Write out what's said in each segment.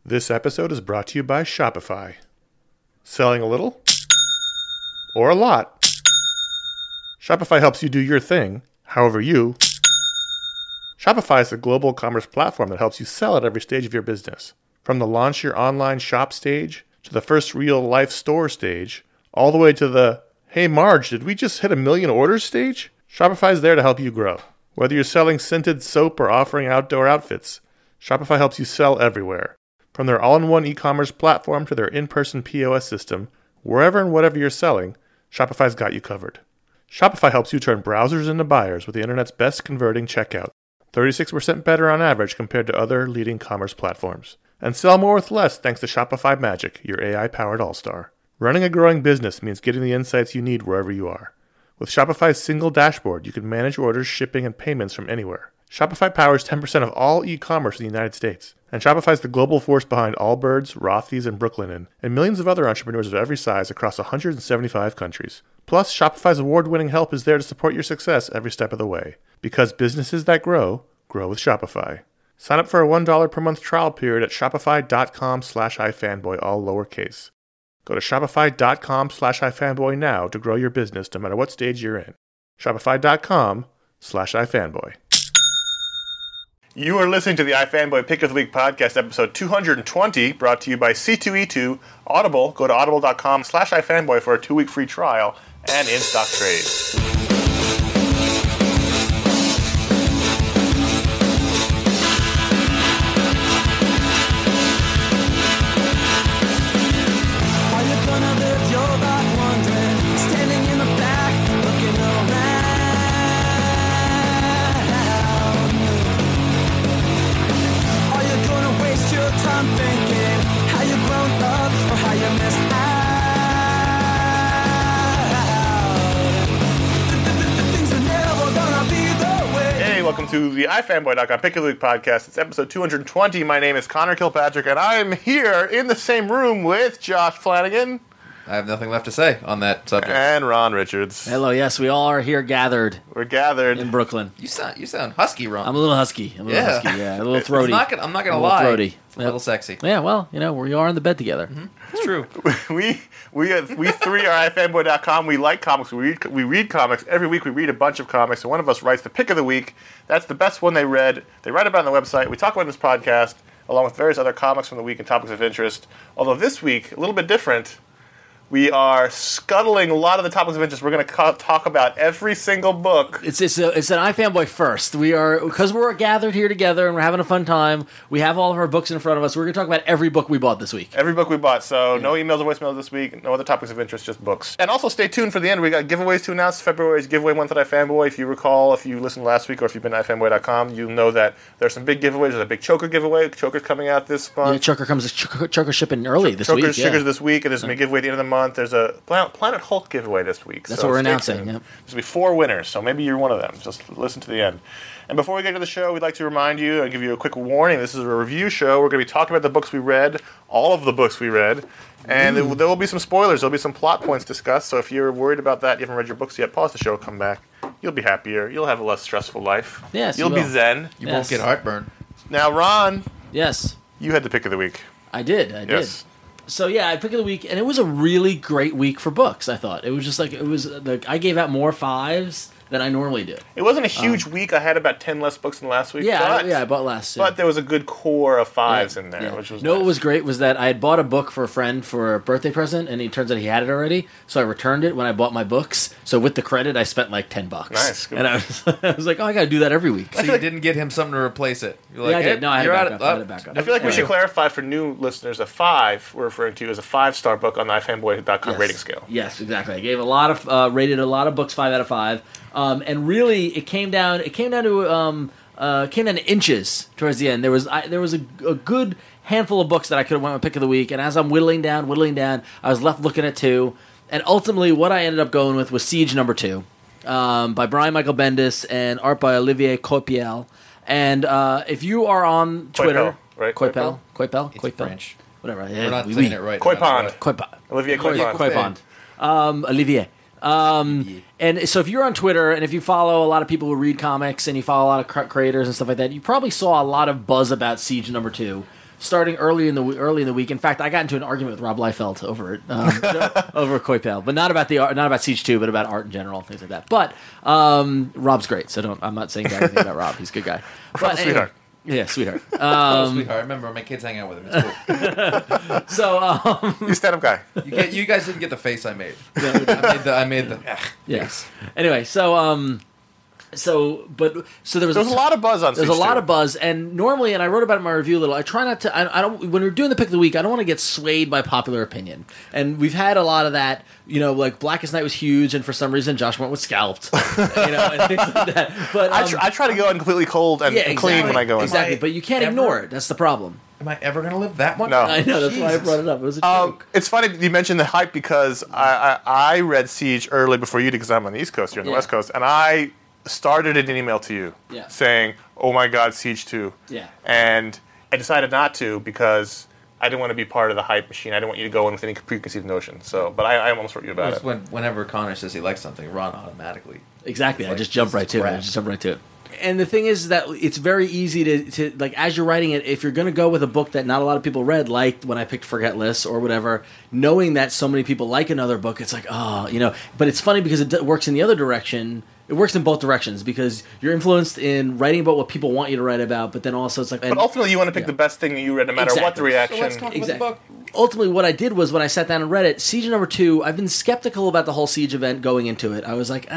This episode is brought to you by Shopify. Selling a little? Or a lot? Shopify helps you do your thing, however you. Shopify is a global commerce platform that helps you sell at every stage of your business. From the launch your online shop stage, to the first real-life store stage, all the way to the, hey Marge, did we just hit 1 million orders stage? Shopify is there to help you grow. Whether you're selling scented soap or offering outdoor outfits, Shopify helps you sell everywhere. From their all-in-one e-commerce platform to their in-person POS system, wherever and whatever you're selling, Shopify's got you covered. Shopify helps you turn browsers into buyers with the internet's best converting checkout, 36% better on average compared to other leading commerce platforms. And sell more with less thanks to Shopify Magic, your AI-powered all-star. Running a growing business means getting the insights you need wherever you are. With Shopify's single dashboard, you can manage orders, shipping, and payments from anywhere. Shopify powers 10% of all e-commerce in the United States. And Shopify's the global force behind Allbirds, Rothy's, and Brooklinen, and millions of other entrepreneurs of every size across 175 countries. Plus, Shopify's award-winning help is there to support your success every step of the way. Because businesses that grow, grow with Shopify. Sign up for a $1 per month trial period at shopify.com/ifanboy, all lowercase. Go to shopify.com/ifanboy now to grow your business no matter what stage you're in. Shopify.com/ifanboy. You are listening to the iFanboy Pick of the Week podcast, episode 220, brought to you by C2E2 Audible. Go to audible.com/ifanboy for a 2-week free trial and in-stock trade. Welcome to the iFanboy.com Pick of the Week podcast. It's episode 220. My name is Connor Kilpatrick, and I am here in the same room with Josh Flanagan. I have nothing left to say on that subject. And Ron Richards. Hello, yes, we all are here gathered. We're gathered in Brooklyn. You sound husky, Ron. I'm a little husky. A little throaty. I'm not gonna lie. Throaty. It's a little sexy. Yeah, well, we are in the bed together. Mm-hmm. It's true. we three are iFanboy.com. We like comics. We read comics. Every week we read a bunch of comics, and one of us writes the pick of the week. That's the best one they read. They write about it on the website. We talk about it in this podcast, along with various other comics from the week and topics of interest. Although this week, a little bit different. We are scuttling a lot of the topics of interest. We're going to talk about every single book. It's an iFanboy first. We are, because we're gathered here together and we're having a fun time. We have all of our books in front of us. We're going to talk about every book we bought this week. Every book we bought. So no emails or voicemails this week. No other topics of interest, just books. And also stay tuned for the end. We got giveaways to announce. February's giveaway month at iFanboy. If you recall, if you listened last week or if you've been to iFanboy.com, you know that there's some big giveaways. There's a big Choker giveaway. Choker's coming out this month. Yeah, Choker shipping early this week. Choker's this week. And there's going to be a giveaway at the end of the month. There's a Planet Hulk giveaway this week. That's what we're announcing. Yep. There's going to be 4 winners, so maybe you're one of them. Just listen to the end. And before we get to the show, we'd like to remind you and give you a quick warning. This is a review show. We're going to be talking about the books we read, all of the books we read, and there will be some spoilers. There'll be some plot points discussed, so if you're worried about that, you haven't read your books yet, pause the show, come back. You'll be happier. You'll have a less stressful life. Yes, You'll be zen. You won't get heartburn. Now, Ron. Yes. You had the pick of the week. I did. Yes. So yeah, I picked the week, and it was a really great week for books. I thought it was just like I gave out more 5s than I normally do. It wasn't a huge week. I had about 10 less books than last week. Yeah, I bought less. But there was a good core of 5s in there, which was nice. What was great was that I had bought a book for a friend for a birthday present, and it turns out he had it already. So I returned it when I bought my books. So with the credit, I spent like $10. Nice. Good. And I was like, oh, I got to do that every week. So you didn't get him something to replace it. You're like, I did. No, I had it back up. I feel like we should clarify for new listeners, a 5 we're referring to as a 5-star book on the iFanboy.com rating scale. Yes, exactly. I gave rated a lot of books 5 out of 5. And really, it came down to inches towards the end. There was a good handful of books that I could have went with pick of the week, and as I'm whittling down, I was left looking at 2, and ultimately what I ended up going with was Siege number 2, by Brian Michael Bendis and art by Olivier Coipel. And if you are on Twitter, Coipel, right? It's French. Whatever. We're not saying it right. Coipon. Olivier Coipon. Olivier. And so if you're on Twitter and if you follow a lot of people who read comics and you follow a lot of creators and stuff like that, you probably saw a lot of buzz about Siege number 2 starting early in the week. In fact, I got into an argument with Rob Liefeld over it, over Coipel, but not about Siege 2, but about art in general, things like that. But Rob's great, so I'm not saying bad anything about Rob. He's a good guy. But Sweetheart. Yeah, sweetheart. Sweetheart. I remember my kids hang out with him. It's cool. So You stand-up guy. You guys didn't get the face I made. I made the yes. Anyway, so there was There's a lot of buzz on There's Siege a lot 2. of buzz, and normally, and I wrote about it in my review a little, I try not to, I don't, when we're doing the pick of the week, I don't want to get swayed by popular opinion. And we've had a lot of that, like Blackest Night was huge, and for some reason, Josh went with Scalped, and things like that. But I try to go in completely cold and clean when I go in. Exactly, but you can't ignore it. That's the problem. Am I ever going to live that much? No. I know, that's why I brought it up. It was a joke. It's funny you mentioned the hype because I read Siege early before you did because I'm on the East Coast, you're on the West Coast, and I started an email to you saying, "Oh my God, Siege 2." Yeah. And I decided not to because I didn't want to be part of the hype machine. I didn't want you to go in with any preconceived notion. So, but I almost wrote you about it. Whenever Connor says he likes something, run automatically. Exactly. I like, just jump right to it. And the thing is that it's very easy to like, as you're writing it, if you're going to go with a book that not a lot of people read, like when I picked Forgetless or whatever, knowing that so many people like another book, it's like, but it's funny because it works in the other direction. It works in both directions because you're influenced in writing about what people want you to write about, but then also it's like... But ultimately you want to pick the best thing that you read no matter what the reaction... So let's talk about the book. Ultimately, what I did was when I sat down and read it, Siege number 2, I've been skeptical about the whole Siege event going into it. I was like,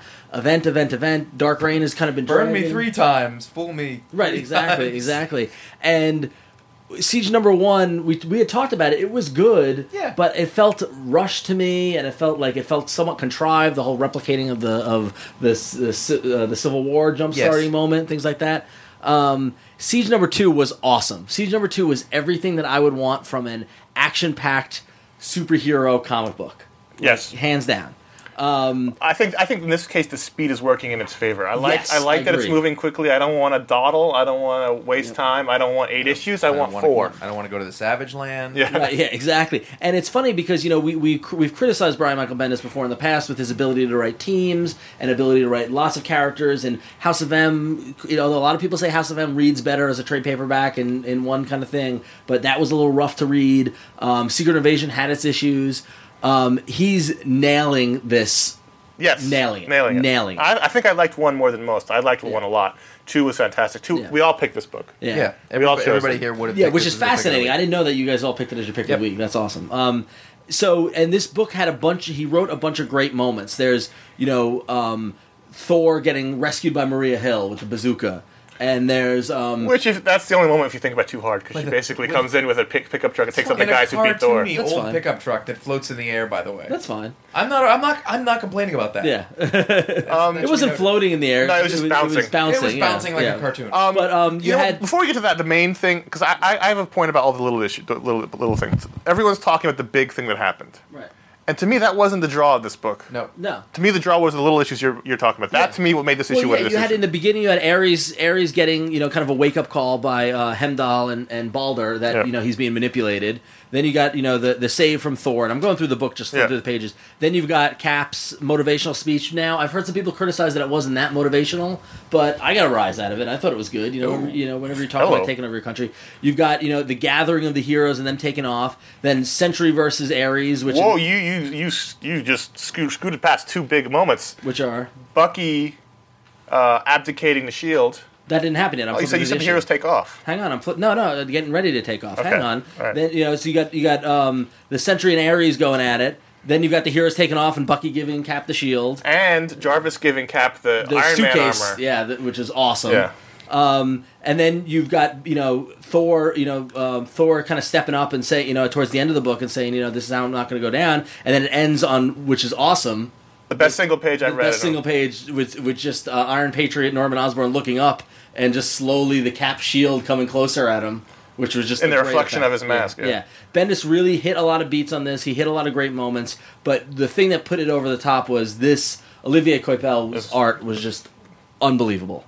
event. Dark Reign has kind of been Burn dragging. me 3 times, fool me. Right, exactly. And Siege number 1, we had talked about it. It was good, but it felt rushed to me, and it felt somewhat contrived. The whole replicating of the Civil War jump starting moment, things like that. Siege number 2 was awesome. Siege number 2 was everything that I would want from an action-packed superhero comic book. Yes, hands down. I think in this case the speed is working in its favor. I like that it's agree. moving quickly. I don't want to dawdle. I don't want to waste time. I don't want 8 issues. I want 4. I don't want to go to the Savage Land. Yeah, right, exactly. And it's funny because we've criticized Brian Michael Bendis before in the past with his ability to write teams and ability to write lots of characters. And House of M, a lot of people say House of M reads better as a trade paperback in one kind of thing, but that was a little rough to read. Secret Invasion had its issues. He's nailing this. Yes, nailing it. I think I liked 1 more than most. I liked 1 a lot. 2 was fantastic. 2, we all picked this book. Yeah. Everybody here would have. Yeah, which is fascinating. I didn't know that you guys all picked it as your pick of the week. That's awesome. And this book had he wrote a bunch of great moments. There's Thor getting rescued by Maria Hill with the bazooka. And there's that's the only moment if you think about it too hard because she basically comes in with a pickup truck and takes out the guys who beat Thor. That's old pickup truck that floats in the air. By the way, that's fine. I'm not complaining about that. Yeah, it wasn't floating in the air. No, it was just bouncing. It was bouncing like a cartoon. But you had before we get to that, the main thing because I have a point about all the little issues, the little things. Everyone's talking about the big thing that happened. Right. And to me, that wasn't the draw of this book. No. To me, the draw was the little issues you're talking about. That, to me, what made this issue what it is. You had in the beginning, you had Ares getting, kind of a wake-up call by Heimdall and Balder that, he's being manipulated. Then you got, the save from Thor, and I'm going through the book just through the pages. Then you've got Cap's motivational speech. Now, I've heard some people criticize that it wasn't that motivational, but I got a rise out of it. I thought it was good. Whenever you talk about taking over your country, you've got, the gathering of the heroes and them taking off. Then Sentry versus Ares, which you just scooted past 2 big moments. Which are Bucky abdicating the shield. That didn't happen yet. You said the heroes take off. Hang on, I'm getting ready to take off. Okay. Hang on. Right. Then so you got the Sentry and Ares going at it. Then you've got the heroes taking off and Bucky giving Cap the shield and Jarvis giving Cap the Iron suitcase, Man armor. Yeah, which is awesome. Yeah. And then you've got Thor, Thor kind of stepping up and saying, towards the end of the book and saying, this is how I'm not going to go down. And then it ends on, which is awesome. The best single page I read. The best single page with just Iron Patriot Norman Osborn looking up and just slowly the Cap shield coming closer at him, which was just in the reflection of his mask. Yeah. Bendis really hit a lot of beats on this. He hit a lot of great moments, but the thing that put it over the top was this Olivier Coipel's art was just unbelievable.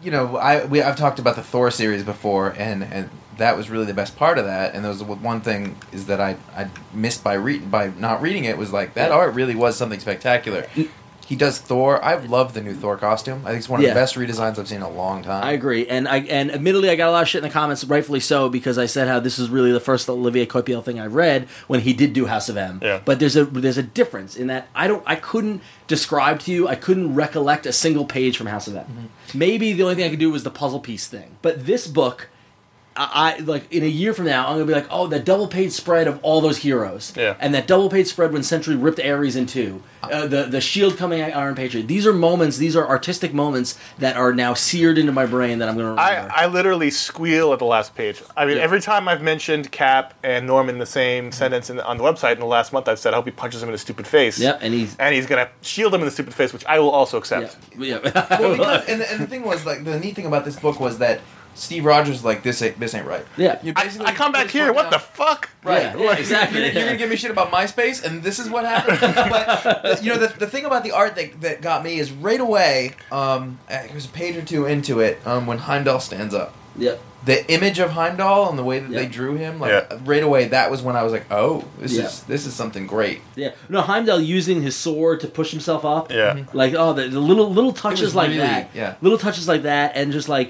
I've talked about the Thor series before, and that was really the best part of that. And there was one thing is that I missed by not reading it was like that art really was something spectacular. He does Thor. I love the new Thor costume. I think it's one of Yeah. the best redesigns I've seen in a long time. I agree, and admittedly, I got a lot of shit in the comments, rightfully so, because I said how this is really the first Olivier Coipel thing I read when he did do House of M. Yeah. But there's a difference in that I couldn't describe to you, I couldn't recollect a single page from House of M. Mm-hmm. Maybe the only thing I could do was the puzzle piece thing. But this book, I like in a year from now, I'm gonna be like, oh, that double page spread of all those heroes, Yeah. and that double page spread when Sentry ripped Ares in two, the shield coming at Iron Patriot. These are moments, these are artistic moments that are now seared into my brain that I'm gonna remember. I literally squeal at the last page. I mean, Yeah. every time I've mentioned Cap and Norman in the same sentence on the website in the last month, I've said, I hope he punches him in the stupid face. Yep, and he's going to shield him in the stupid face, which I will also accept. yeah. Well, because, and the thing was, like, the neat thing about this book was that Steve Rogers was like, this ain't right. Yeah. You I basically come put back this here, book what down. the fuck? Right. Yeah, exactly. You're gonna give me shit about MySpace, and this is what happened. But you know, the thing about the art that got me is right away. It was a page or two into it when Heimdall stands up. Yep. The image of Heimdall and the way that Yeah. they drew him, like Yeah. right away, that was when I was like, oh, this Yeah. is something great. Yeah. No, Heimdall using his sword to push himself up. Yeah. Like, oh, the little touches like really- that. yeah. Little touches like that, and just like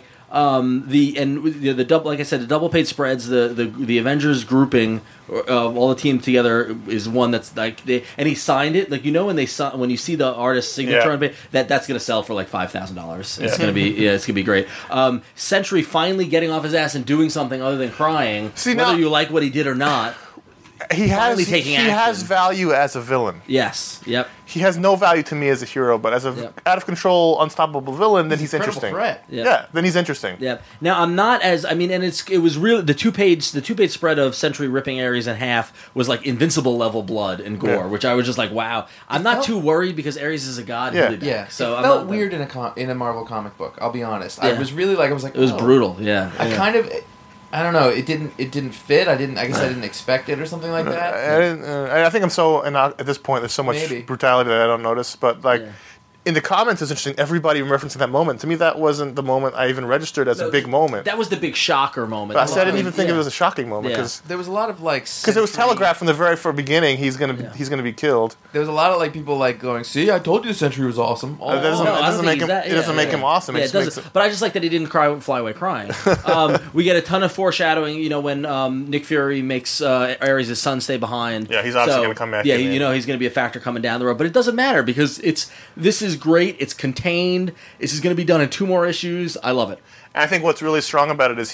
the double, like I said, the double page spreads. The Avengers grouping of all the team together is one that's like and he signed it. Like, you know, when you see the artist's signature Yeah. on it, that's gonna sell for like $5,000. It's Yeah. gonna be great. Sentry finally getting off his ass and doing something other than crying. See, whether now- you like what he did or not. He Finally has taking he action. has value as a villain. Yes. Yep. He has no value to me as a hero, but as a Yep. out of control, unstoppable villain, then he's Incredible interesting. threat. Yeah. Then he's interesting. Yeah. Now I'm not as and it was really the two page spread of Sentry ripping Ares in half was like Invincible level blood and gore, Yeah. which I was just like, wow. I'm not felt- too worried because Ares is a god. Yeah. Who did Yeah, so it I'm felt not- weird in a Marvel comic book. I'll be honest. Yeah. I was really like, I was like, It was oh. brutal. Yeah. I Yeah. kind of, I don't know. It didn't fit. I guess I didn't expect it or something like that. I think I'm so, and at this point, there's so much Maybe. brutality that I don't notice. But like Yeah. in the comments, it's interesting. Everybody referencing that moment. To me, that wasn't the moment I even registered as a big moment. That was the big shocker moment. But I said I didn't even think Yeah. it was a shocking moment Yeah. because There was a lot of like it was telegraphed from the very first beginning. He's gonna be killed. There was a lot of like people like going, "See, I told you the Sentry was awesome." Oh, That doesn't- No, it I don't doesn't think make he's him- that- it doesn't make him awesome. It Yeah, it just makes doesn't. it- But I just like that he didn't fly away crying. We get a ton of foreshadowing. You know, when Nick Fury makes Ares' son stay behind. Yeah, he's obviously gonna come back Yeah, in the you end. know he's going to be a factor coming down the road. But it doesn't matter because this is great. It's contained. This is going to be done in 2 more issues. I love it. And I think what's really strong about it is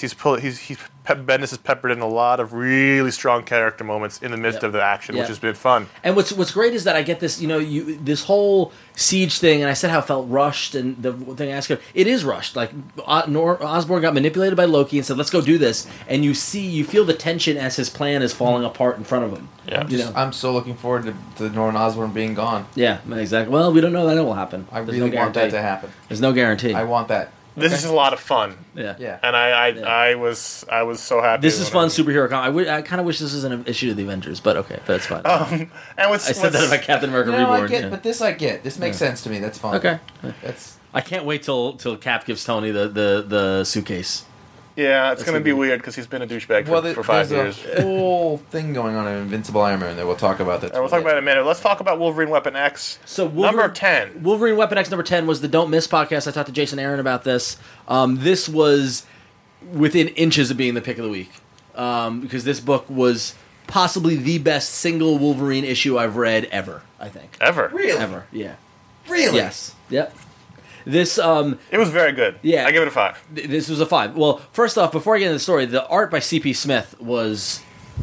Bendis has peppered in a lot of really strong character moments in the midst Yep. of the action, Yep. which has been fun. And what's great is that I get this, you know, this whole Siege thing, and I said how it felt rushed, and the thing I asked her, it is rushed. Like Osborn got manipulated by Loki and said, "Let's go do this," and you feel the tension as his plan is falling apart in front of him. Yeah. You know? I'm so looking forward to Norman Osborn being gone. Yeah, exactly. Well, we don't know that it will happen. I There's really no want that guarantee. to happen. There's no guarantee. I want that. This is a lot of fun. Yeah. Yeah. And I was so happy. This is when fun superhero comic. I kind of wish this was an issue of the Avengers, but okay, that's fine. And what's, I said that about Captain America No, I Reborn. get, yeah. but this I get. This makes sense to me. That's fun. Okay. That's I can't wait till Cap gives Tony the suitcase. Yeah, it's going to gonna be be- weird because he's been a douchebag well, for 5 years. There's a whole thing going on in Invincible Iron Man that we'll talk about. That And we'll talk about it in a minute. Let's talk about Wolverine Weapon X. So Number 10. Wolverine Weapon X number 10 was the Don't Miss podcast. I talked to Jason Aaron about this. This was within inches of being the pick of the week because this book was possibly the best single Wolverine issue I've read ever. I think Ever. Really? ever. Yeah. Really? Yes. Yep. This It was very good. Yeah. I give it a 5. this was a 5. Well, first off, before I get into the story, the art by C.P. Smith was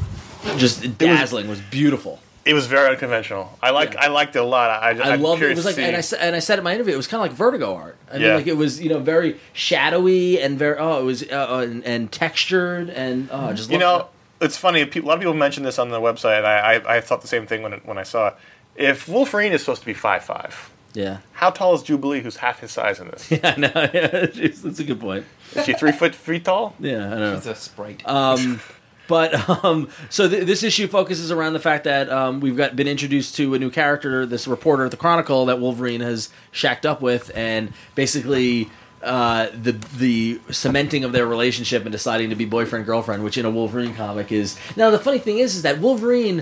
just dazzling. Was beautiful. It was very unconventional. I liked it a lot. I I'm loved it. It curious was like, to see. and I said in my interview, it was kind of like Vertigo art. I mean, Yeah. like it was, very shadowy and very, it was, and textured and just. You loved know, it's funny. A lot of people mention this on the website. And I thought the same thing when I saw it. If Wolverine is supposed to be 5'5", it. Yeah, how tall is Jubilee, who's half his size in this? yeah, no, yeah, that's a good point. Is she 3'3" tall? Yeah, I don't know. It's a sprite. But so this issue focuses around the fact that we've been introduced to a new character, this reporter at the Chronicle that Wolverine has shacked up with, and basically the cementing of their relationship and deciding to be boyfriend girlfriend, which in a Wolverine comic is now the funny thing is that Wolverine.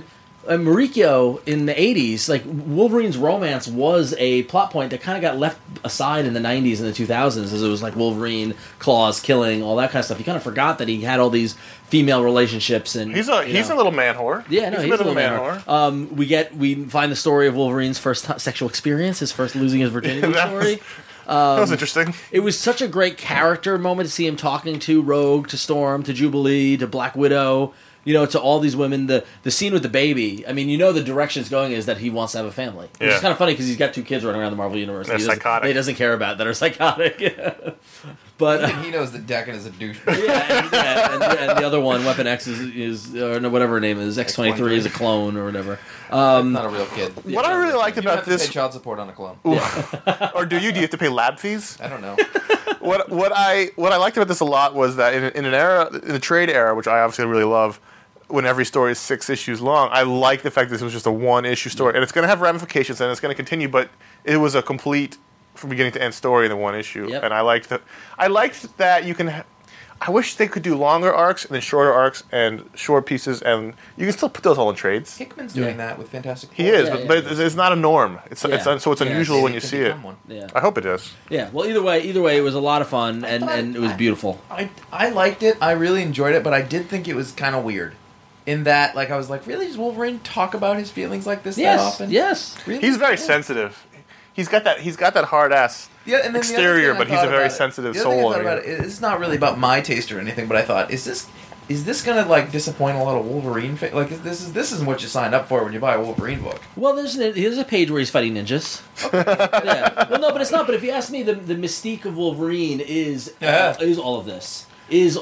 Marikyo in the 80s, like Wolverine's romance was a plot point that kind of got left aside in the 90s and the 2000s, as it was like Wolverine, claws, killing, all that kind of stuff. You kind of forgot that he had all these female relationships, and He's a little man whore. yeah, no, he's a little man whore. We find the story of Wolverine's first sexual experience, his first losing his virginity story. That was interesting. It was such a great character moment to see him talking to Rogue, to Storm, to Jubilee, to Black Widow, to all these women. The scene with the baby, I mean, the direction it's going is that he wants to have a family. Which is kind of funny because he's got 2 kids running around the Marvel Universe. They're psychotic. He doesn't care about that are psychotic. But he knows that Decken is a douchebag. and the other one, Weapon X, is or no, whatever her name is, X-23 is a clone or whatever. Not a real kid. What I really liked You about have to this, pay child support on a clone. or do you have to pay lab fees? I don't know. What I liked about this a lot was that in the trade era, which I obviously really love, when every story is 6 issues long, I like the fact that this was just a 1-issue story, and it's going to have ramifications and it's going to continue, but it was a complete from beginning to end story in the 1 issue, and I liked that. I liked that you can. I wish they could do longer arcs and then shorter arcs and short pieces, and you can still put those all in trades. Hickman's doing that with Fantastic Four. He is, but it's not a norm. It's unusual when you see it. Yeah. I hope it does. Yeah. Well, either way, it was a lot of fun and it was beautiful. I liked it. I really enjoyed it, but I did think it was kind of weird. In that, I was like, really, does Wolverine talk about his feelings like this that often? Yes. Really? He's very sensitive. He's got that hard ass exterior, but he's a very sensitive soul. It's not really about my taste or anything, but I thought, is this gonna disappoint a lot of Wolverine fans? This is what you signed up for when you buy a Wolverine book. Well, there's a page where he's fighting ninjas. Yeah. Well, no, but it's not. But if you ask me, the mystique of Wolverine is all of this. Is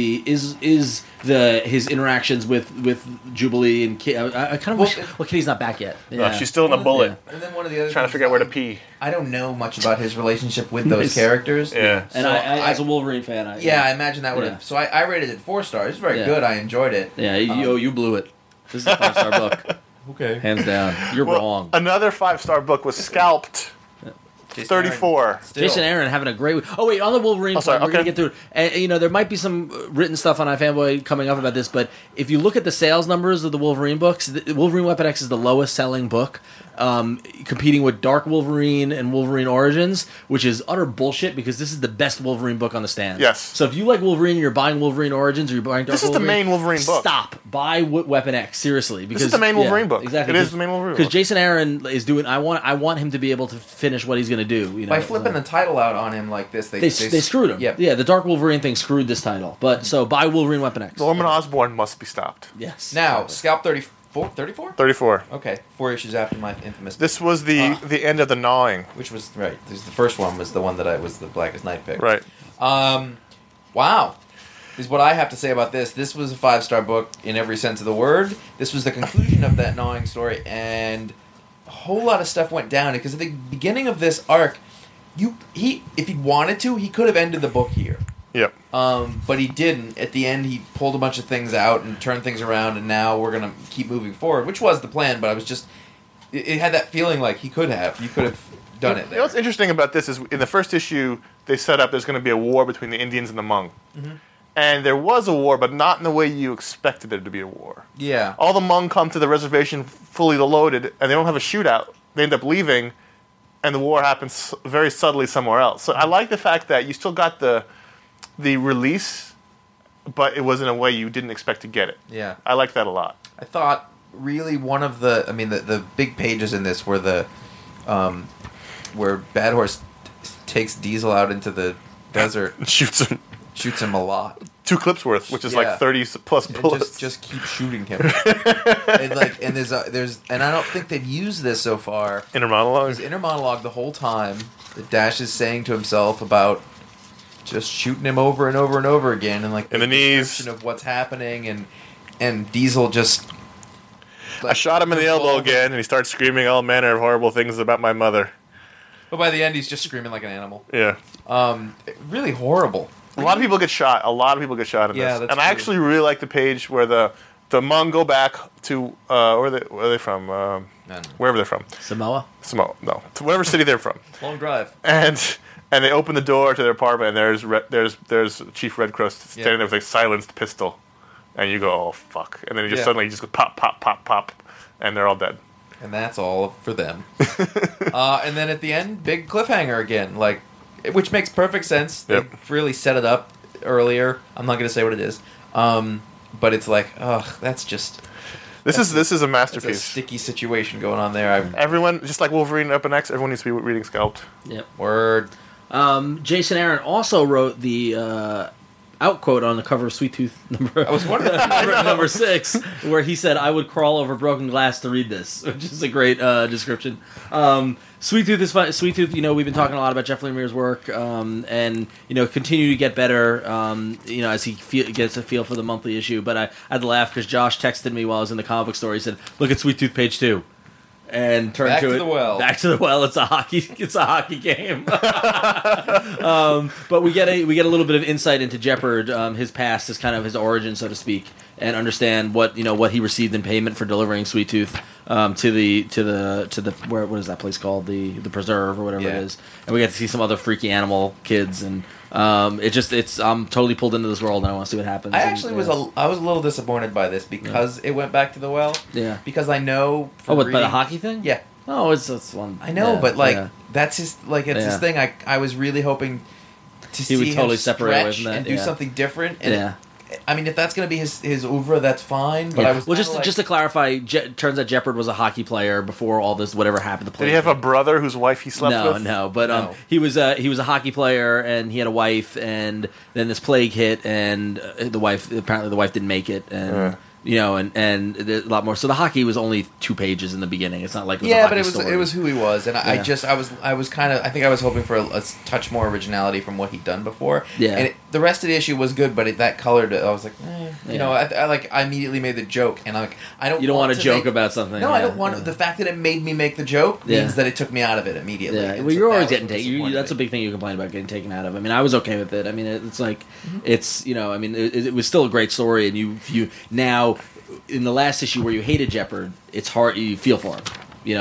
his interactions with Jubilee and Kid. I kind of wish. Well, Kitty's not back yet. Yeah. She's still in a bullet. And then one of the other trying to figure out where to pee. I don't know much about his relationship with those characters. Yeah. And I as a Wolverine fan, I imagine that would have. So I rated it 4 stars. It's very good. I enjoyed it. Yeah, you blew it. This is a 5-star book. Okay. Hands down. You're wrong. Another 5-star book was Scalped. 34. Jason Aaron having a great week. Oh wait, on the Wolverine part, we're gonna get through it. And there might be some written stuff on iFanboy coming up about this, but if you look at the sales numbers of the Wolverine books, Wolverine Weapon X is the lowest selling book, competing with Dark Wolverine and Wolverine Origins, which is utter bullshit because this is the best Wolverine book on the stand. Yes. So if you like Wolverine, you're buying Wolverine Origins or you're buying Dark Wolverine. This is the main Wolverine book. Stop. Buy Weapon X, seriously. Because, this is the main Wolverine book. Exactly. It is the main Wolverine book. Because Jason Aaron is doing. I want him to be able to finish what he's going to do. By flipping the title out on him like this, they screwed him. Yep. Yeah, the Dark Wolverine thing screwed this title. But so buy Wolverine Weapon X. Norman Osborn must be stopped. Yes. Now, Scalp 34? 34. Okay, 4 issues after my infamous. This was the end of the gnawing. Which was, right. The first one was the one that was the Blackest Night pick. Right. Wow. Is what I have to say about this. This was a 5-star book in every sense of the word. This was the conclusion of that gnawing story, and a whole lot of stuff went down. Because at the beginning of this arc, if he wanted to, he could have ended the book here. Yep. But he didn't. At the end, he pulled a bunch of things out and turned things around, and now we're going to keep moving forward, which was the plan, but I was just... It had that feeling like he could have. You could have done it there. You know what's interesting about this is in the first issue, they set up there's going to be a war between the Indians and the Hmong. Mm-hmm. And there was a war, but not in the way you expected there to be a war. Yeah. All the Hmong come to the reservation fully loaded, and they don't have a shootout. They end up leaving, and the war happens very subtly somewhere else. So I like the fact that you still got the release, but it was in a way you didn't expect to get it. Yeah. I like that a lot. I thought really one of the big pages in this were where Bad Horse takes Diesel out into the desert and shoots him a lot. 2 clips worth, which is like 30 plus bullets. Just keep shooting him. and there's and I don't think they've used this so far. Inner monologue. His inner monologue the whole time that Dash is saying to himself about just shooting him over and over and over again, and in the knees description of what's happening, and Diesel just. I shot him in the elbow again, and he starts screaming all manner of horrible things about my mother. But by the end, he's just screaming like an animal. Yeah. Really horrible. A lot of people get shot. In this. And I actually really like the page where the Hmong go back to where are they from? Wherever they're from. Samoa. No, to whatever city they're from. Long drive. And they open the door to their apartment, and there's Chief Red Crow standing there with a silenced pistol, and you go, oh fuck, and then you just Yeah. suddenly just go pop, pop, pop, pop, and they're all dead. And that's all for them. And then at the end, big cliffhanger again, which makes perfect sense. They Yep. really set it up earlier. I'm not going to say what it is, but it's like, that's just This is a it's a masterpiece. sticky situation going on there. Everyone, just like Wolverine Up and X, everyone needs to be reading Scalped. Yep. Word. Jason Aaron also wrote the out quote on the cover of Sweet Tooth number. I was wondering. number 6, where he said, "I would crawl over broken glass to read this," which is a great description. Sweet Tooth is fun. Sweet Tooth, we've been talking a lot about Jeff Lemire's work, and continue to get better. As he gets a feel for the monthly issue. But I had to laugh because Josh texted me while I was in the comic book store. He said, "Look at Sweet Tooth page 2." And turned Back to to it. the well. Back to the well. It's a hockey game. But we get a little bit of insight into Jeopard, his past, his kind of his origin, so to speak, and understand what he received in payment for delivering Sweet Tooth to the what is that place called, the Preserve or whatever Yeah. it is, and we get to see some other freaky animal kids, and I'm totally pulled into this world, and I want to see what happens. I actually was a little disappointed by this because it went back to the well. Yeah. Because I know. by From the hockey thing. Yeah. Oh, it's one. I know, yeah, but yeah. that's his it's Yeah. his thing. I was really hoping to He see would totally him separate away stretch from that, and do yeah. something different. And Yeah. I mean, if that's going to be his oeuvre, that's fine. But Yeah. I was well, kinda just to clarify, turns out Jeopard was a hockey player before all this whatever happened to play. Did he have a brother whose wife he slept with? No, but No. he was a hockey player, and he had a wife, and then this plague hit, and the wife didn't make it, and and there's a lot more. So the hockey was only 2 pages in the beginning. It's not like it was a yeah, hockey but story. it was who he was, and I was kind of I think I was hoping for a touch more originality from what he'd done before. Yeah. and the rest of the issue was good, but that colored I was like, Yeah. I immediately made the joke, and I'm like, I don't. You don't want to joke make, about something. No, yeah, I don't want yeah. the fact that it made me make the joke Yeah. means that it took me out of it immediately. Yeah, And well, so you're that always was getting what taken. disappointed That's a me. big thing you complain about getting taken out of. I mean, I was okay with it. I mean, it's like it's it was still a great story, and you now in the last issue where you hated Jeopard, it's hard. You feel for him.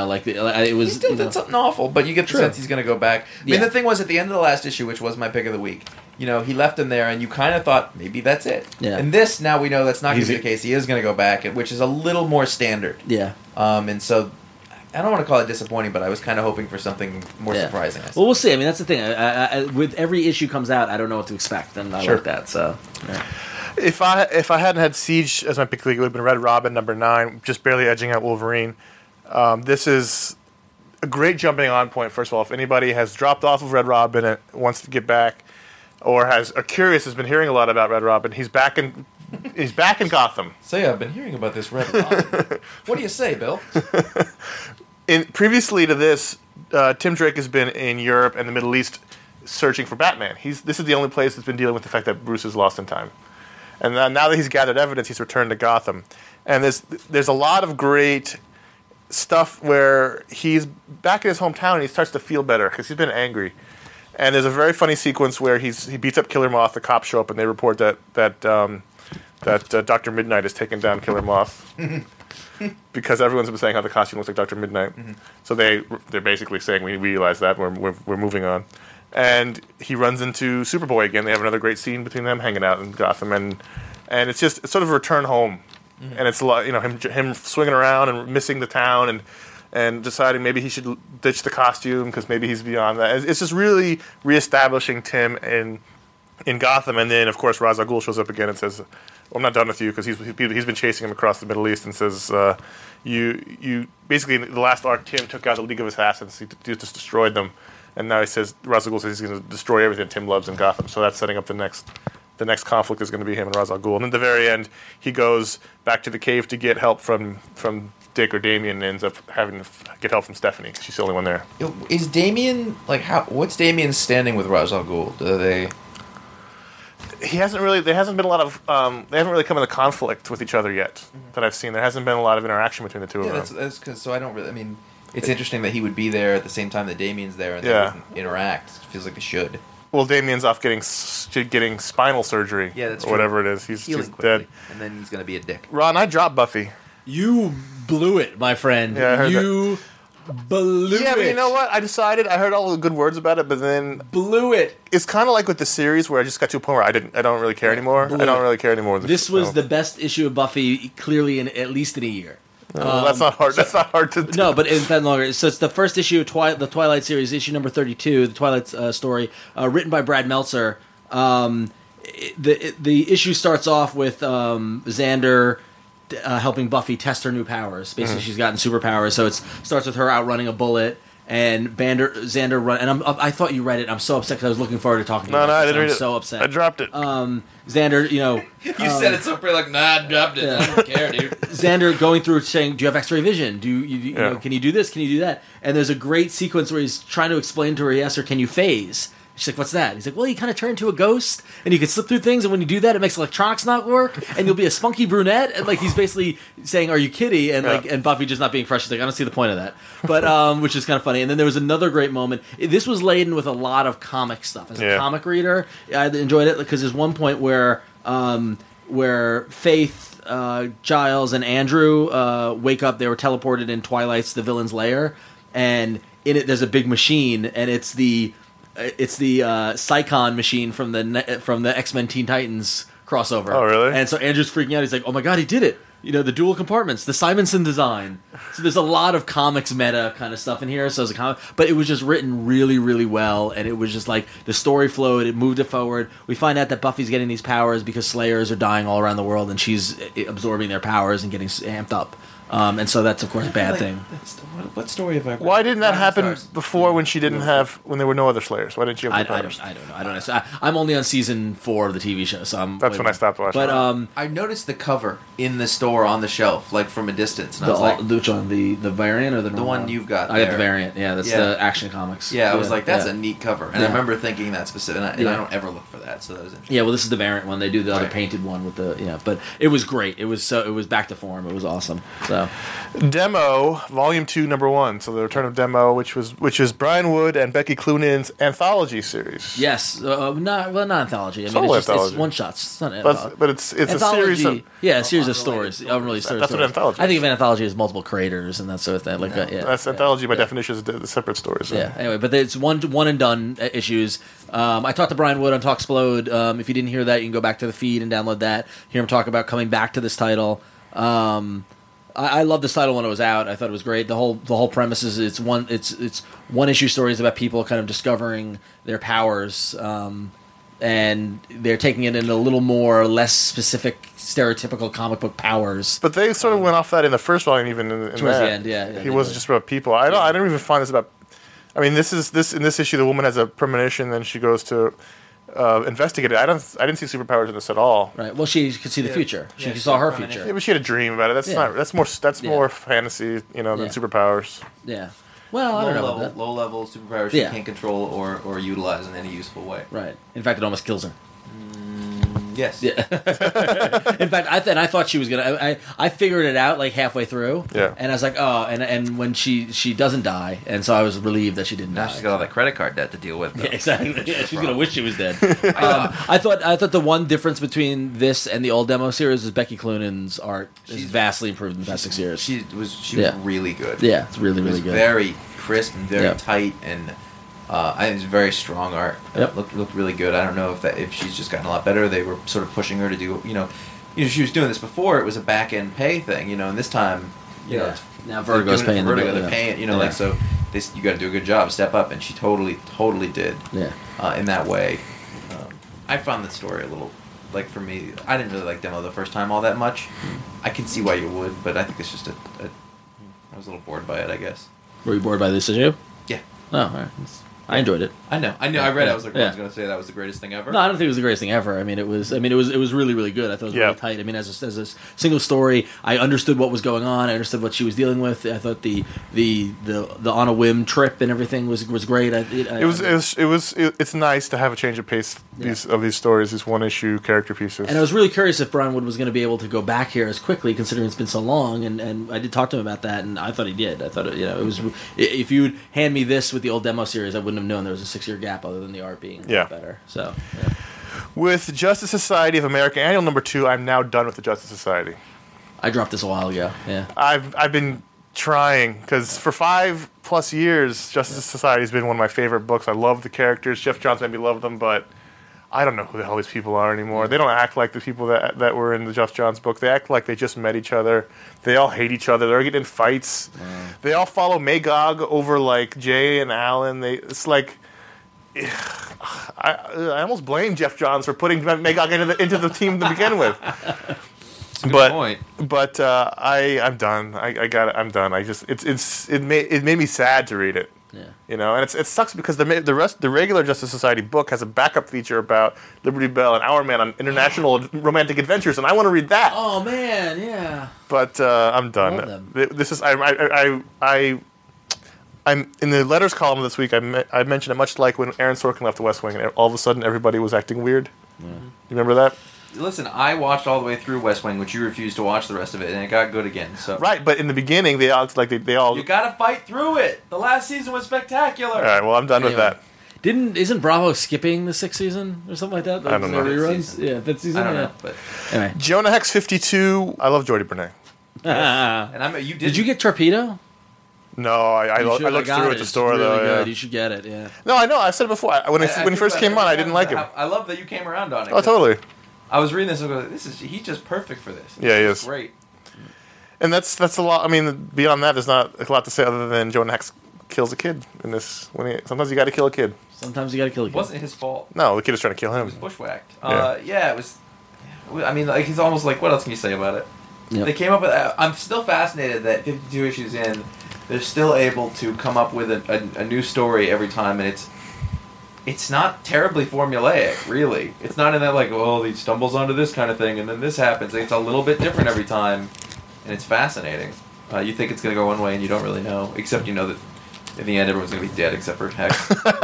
It was. He still did something awful, but you get the True. sense he's going to go back. I mean, Yeah. the thing was, at the end of the last issue, which was my pick of the week, he left him there, and you kind of thought, maybe that's it. Yeah. And this, now we know that's not going to be He's- the case. He is going to go back, which is a little more standard. Yeah. And so, I don't want to call it disappointing, but I was kind of hoping for something more Yeah. surprising. Well, we'll see. I mean, that's the thing. I, with every issue comes out, I don't know what to expect, and I Sure. like that. So, yeah. If I hadn't had Siege as my pick of the week, it would have been Red Robin number 9, just barely edging out Wolverine. This is a great jumping on point. First of all, if anybody has dropped off of Red Robin and wants to get back, or has has been hearing a lot about Red Robin, he's back in Gotham. So yeah, I've been hearing about this Red Robin. What do you say, Bill? Previously to this, Tim Drake has been in Europe and the Middle East searching for Batman. This is the only place that's been dealing with the fact that Bruce is lost in time. And now that he's gathered evidence, he's returned to Gotham. And there's a lot of great stuff where he's back in his hometown and he starts to feel better because he's been angry. And there's a very funny sequence where he beats up Killer Moth. The cops show up and they report that Dr. Midnight has taken down Killer Moth because everyone's been saying how the costume looks like Dr. Midnight. Mm-hmm. So they're basically saying we realize that we're moving on. And he runs into Superboy again. They have another great scene between them hanging out in Gotham, and it's sort of a return home. Mm-hmm. And it's a lot, him swinging around and missing the town and deciding maybe he should ditch the costume because maybe he's beyond that. It's just really reestablishing Tim in Gotham. And then of course Ra's al Ghul shows up again and says, well, "I'm not done with you," because he's been chasing him across the Middle East and says, "You basically in the last arc Tim took out the League of Assassins. He just destroyed them." And now Ra's al Ghul says he's going to destroy everything Tim loves in Gotham. So that's setting up the next conflict is going to be him and Ra's al Ghul. And at the very end, he goes back to the cave to get help from Dick or Damien, and ends up having to get help from Stephanie because she's the only one there. Is Damien what's Damien's standing with Ra's al Ghul? Do they? He hasn't really. There hasn't been a lot of. They haven't really come into conflict with each other yet that I've seen. There hasn't been a lot of interaction between the two of them. That's because so I don't really. I mean, it's interesting that he would be there at the same time that Damien's there and they wouldn't interact. It feels like they should. Well, Damien's off getting spinal surgery. Yeah, that's or true. whatever it is. He's Healing just quickly, dead. and then he's going to be a dick. Ron, I dropped Buffy. You blew it, my friend. Yeah, I heard you blew Yeah, it. but you know what? I heard all the good words about it, but then Blew it. it's kind of like with the series where I just got to a point where I don't really care anymore. Blew I don't it. really care anymore. This was the best issue of Buffy, clearly in at least in a year. Well, that's not hard. That's not hard to do. No, but in fact longer. So it's the first issue of the Twilight series, issue number 32, the Twilight story, written by Brad Meltzer. The issue starts off with Xander helping Buffy test her new powers. Basically, she's gotten superpowers, so it starts with her outrunning a bullet. And Xander run, and I thought you read it. I'm so upset because I was looking forward to talking to you. No, I didn't read it. I'm so upset. I dropped it. Xander, You said it so pretty like, nah, I dropped it. I don't care, dude. Xander going through saying, "Do you have X-ray vision? Do you know, can you do this? Can you do that?" And there's a great sequence where he's trying to explain to her. He asks her, "Can you phase?" She's like, "What's that?" He's like, "Well, you kind of turn into a ghost, and you can slip through things, and when you do that, it makes electronics not work, and you'll be a spunky brunette." And like he's basically saying, "Are you kidding?" And and Buffy just not being fresh. She's like, "I don't see the point of that," but which is kind of funny. And then there was another great moment. This was laden with a lot of comic stuff. As a comic reader, I enjoyed it because there's one point where Faith, Giles, and Andrew wake up. They were teleported in Twilight's the villain's lair, and in it there's a big machine, and it's the Psychon machine from the X-Men Teen Titans crossover. Oh, really? And so Andrew's freaking out. He's like, "Oh my god, he did it! You know, the dual compartments, the Simonson design." So there's a lot of comics meta kind of stuff in here. So it's a comic, but it was just written really, really well, and it was just like the story flowed. It moved it forward. We find out that Buffy's getting these powers because Slayers are dying all around the world, and she's absorbing their powers and getting amped up. And so that's of course a bad thing. What story have I read? Why didn't that happen Stars. before when she didn't have when there were no other Slayers? Why didn't you have the powers? I don't know. So I'm only on season 4 of the TV show, so That's when I stopped watching. But I noticed the cover in the store on the shelf, like from a distance, and I was like, which one? The variant or the normal one you've got I got there. the variant. Yeah, that's Yeah. the Action Comics. I was like, that's a neat cover, and I Yeah. remember thinking that specific, and I Yeah. don't ever look for that, so that was interesting. Yeah, well, this is the variant one. They do the other Right. painted one with the but it was great. It was back to form. It was awesome. So Demo, Volume 2, Number 1. So the return of Demo, which is Brian Wood and Becky Cloonan's anthology series. yes, not anthology. I mean, all it's anthology. one shots. It's not an anthology. But it's a Anthology, series of a series of stories. Unreleased stories. That's what anthology I think is. of anthology as multiple creators and that sort of thing. Like that's anthology by definition is the separate stories. Yeah. Anyway, but it's one and done issues. I talked to Brian Wood on Talksplode. If you didn't hear that, you can go back to the feed and download that. Hear him talk about coming back to this title. I loved this title when it was out. I thought it was great. The whole premise is it's one issue stories about people kind of discovering their powers, and they're taking it in a little more less specific, stereotypical comic book powers. But they sort of went off that in the first volume, even in Towards that. the end, yeah, he they wasn't did. just about people. I don't even find this about. I mean, this in this issue, the woman has a premonition, then she goes to investigate it. I didn't see superpowers in this at all. Right. Well, she could see the future. She Yeah, saw her she future. Yeah, but she had a dream about it. That's Yeah. not. That's more fantasy, than Yeah. superpowers. Yeah. Well, I don't know about that. Low level superpowers she Yeah. can't control or utilize in any useful way. Right. In fact, it almost kills her. Yes. Yeah. In fact, I thought she was gonna. I figured it out like halfway through. Yeah. And I was like, oh, and when she doesn't die, and so I was relieved that she didn't Now die. she's got all that credit card debt to deal with. Though. Yeah, exactly. Yeah, she's gonna wish she was dead. I thought the one difference between this and the old demo series is Becky Cloonan's art is She's- vastly improved in the past 6 years. She was Yeah. really good. Yeah, it's really It was really good. very crisp and very Yeah. tight, and I think it's very strong art. Yep. It looked really good. I don't know if she's just gotten a lot better. They were sort of pushing her to do she was doing this before. It was a back end pay thing, and this time Yeah. it's, Now they're Vertigo's doing it paying for the Vertigo. bill, They're yeah. paying Yeah. like so. This you got to do a good job, step up, and she totally did. Yeah. In that way, I found the story a little. Like for me, I didn't really like Demo the first time all that much. I can see why you would, but I think it's just I was a little bored by it, I guess. Were you bored by this issue? Yeah. Oh, all right. I enjoyed it. I know. I read it. I was like, Yeah. I was going to say that was the greatest thing ever. No, I don't think it was the greatest thing ever. I mean, it was really, really good. I thought it was Yeah. really tight. I mean, as a single story, I understood what was going on. I understood what she was dealing with. I thought the on a whim trip and everything was great. It's nice to have a change of pace of these stories, these one issue character pieces. And I was really curious if Brian Wood was going to be able to go back here as quickly, considering it's been so long. And I did talk to him about that, and I thought he did. I thought it was. If you would hand me this with the old demo series, I wouldn't have known there was a 6-year gap other than the art being better. So. Yeah. With Justice Society of America Annual Number 2, I'm now done with the Justice Society. I dropped this a while ago. Yeah. I've been trying, because for 5+ years, Justice Society has been one of my favorite books. I love the characters. Jeff Johns made me love them, but I don't know who the hell these people are anymore. They don't act like the people that were in the Jeff Johns book. They act like they just met each other. They all hate each other. They're getting in fights. Wow. They all follow Magog over like Jay and Alan. It's like I almost blame Jeff Johns for putting Magog into the team to begin with. Good point. But I'm done. I'm done. It made me sad to read it. Yeah. You know, and it sucks because the regular Justice Society book has a backup feature about Liberty Bell and Hour Man on international romantic adventures, and I want to read that. Oh man, yeah. But I'm done. Love them. This is I'm in the letters column this week. I mentioned it much like when Aaron Sorkin left The West Wing, and all of a sudden everybody was acting weird. Yeah. You remember that? Listen, I watched all the way through West Wing, which you refused to watch the rest of it, and it got good again. So right, but in the beginning, they all you gotta fight through it. The last season was spectacular. All right, well, I'm done with that. Isn't Bravo skipping the 6th season or something like that? I don't know. Reruns? Yeah, that season. I don't know, but anyway. Jonah Hex 52. I love Jordy Bernay. Yes. And did you get Torpedo? No, I looked through at the store really though. Good. Yeah. You should get it. Yeah. No, I know. I said it before. When he first came on, I didn't like him. I love that you came around on it. Oh, totally. I was reading this and I go, he's just perfect for this. Yeah, he is. Great. And that's a lot. I mean, beyond that, there's not a lot to say other than Jonah Hex kills a kid in this. Sometimes you got to kill a kid. Sometimes you got to kill a kid. It wasn't his fault. No, the kid was trying to kill him. He was bushwhacked. Yeah. It was. I mean, like, he's almost like, what else can you say about it? Yep. They came up with. I'm still fascinated that 52 issues in, they're still able to come up with a new story every time, and it's not terribly formulaic, really. It's not in that, like, oh, he stumbles onto this kind of thing, and then this happens. It's a little bit different every time, and it's fascinating. You think it's going to go one way, and you don't really know, except you know that in the end, everyone's going to be dead except for Hex.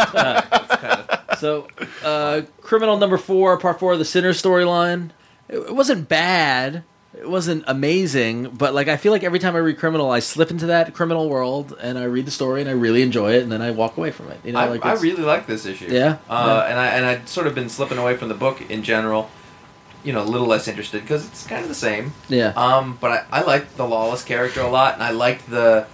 So, Criminal number 4, part 4 of the Sinner storyline. It wasn't bad. It wasn't amazing, but like I feel like every time I read Criminal, I slip into that criminal world and I read the story and I really enjoy it, and then I walk away from it. You know, I really like this issue. Yeah. And I'd sort of been slipping away from the book in general. You know, a little less interested because it's kind of the same. Yeah. But I liked the Lawless character a lot, and I liked the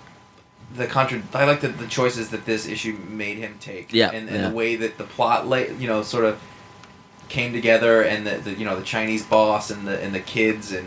choices that this issue made him take. Yeah. And the way that the plot sort of came together, and the Chinese boss and the kids and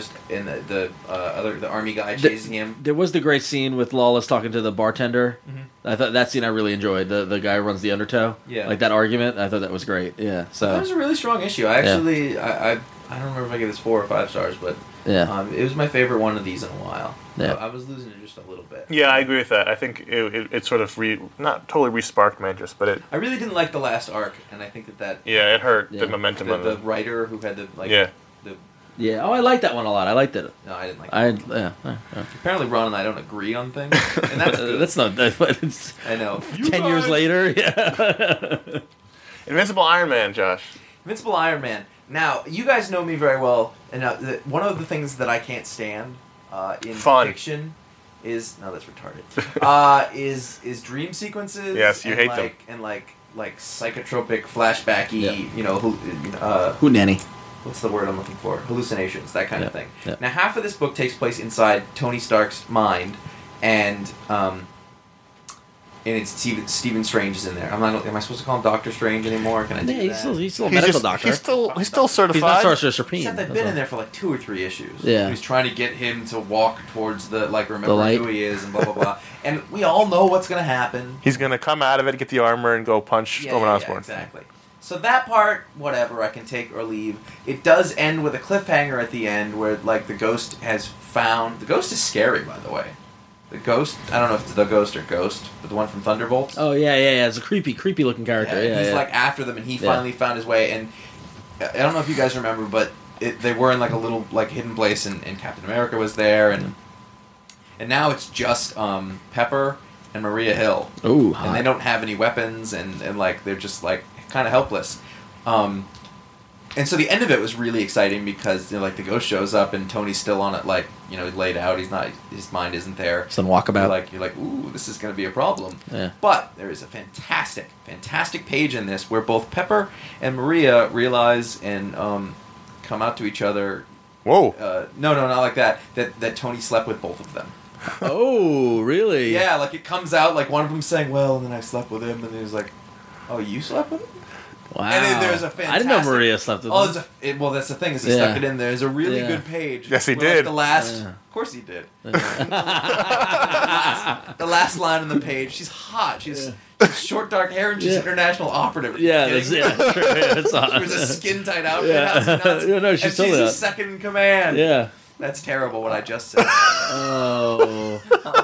the army guy chasing him. There was the great scene with Lawless talking to the bartender. Mm-hmm. I thought that scene I really enjoyed. The guy who runs the Undertow. Yeah. Like that argument, I thought that was great. Yeah. So that was a really strong issue. I actually I don't remember if I gave this 4 or 5 stars, but it was my favorite one of these in a while. Yeah. I was losing it just a little bit. Yeah, I agree with that. I think it sort of not totally re-sparked my interest, but I really didn't like the last arc, and I think that yeah, it hurt the momentum of the writer who had Oh, I liked that one a lot. I liked it. No, I didn't like it. Apparently, Ron and I don't agree on things, and that's good. That's not. It's I know. 10 years later, yeah. Invincible Iron Man, Josh. Invincible Iron Man. Now, you guys know me very well, and one of the things that I can't stand in fiction is that's retarded. Is dream sequences? Yes, you hate them. And like psychotropic, flashbacky. Yeah. Hoonanny. What's the word I'm looking for? Hallucinations, that kind of thing. Yeah. Now, half of this book takes place inside Tony Stark's mind, and it's Stephen Strange is in there. Am I supposed to call him Doctor Strange anymore? Can I do that? He's still a medical doctor. He's still certified. He's not Sorcerer Supreme. Except they've been in there for like 2 or 3 issues. Yeah. He's trying to get him to walk towards remember the light. who he is and blah, blah, blah. And we all know what's going to happen. He's going to come out of it, get the armor, and go punch Norman Osborn. Yeah, exactly. So that part, whatever, I can take or leave. It does end with a cliffhanger at the end where, the Ghost has found... The Ghost is scary, by the way. The Ghost, I don't know if it's the Ghost or Ghost, but the one from Thunderbolts. Oh, yeah. It's a creepy looking character. Yeah, he's, after them, and he finally found his way. And I don't know if you guys remember, but they were in, a little, hidden place, and Captain America was there, and now it's just Pepper and Maria Hill. Ooh, and they don't have any weapons, and they're just, kind of helpless. And so the end of it was really exciting because the Ghost shows up and Tony's still on it, laid out. He's not, his mind isn't there. Some walkabout. You're like, ooh, this is going to be a problem. Yeah. But there is a fantastic page in this where both Pepper and Maria realize and come out to each other. Whoa. No, not like that. That Tony slept with both of them. Oh, really? Yeah, like it comes out like one of them saying, "Well, and then I slept with him," and he was like, "Oh, you slept with him?" Wow. And then there's a fantastic. I didn't know Maria slept with him. Well, that's the thing is he stuck it in there. There's a really good page. Yes, he where, did. Like, the last, of course he did. the last line on the page. She's hot. She's short, dark hair, and she's an international operative. Yeah, that's true. That's She wears a skin tight outfit. No, she's and totally she's hot. his second in command. Yeah. That's terrible. What I just said. Oh.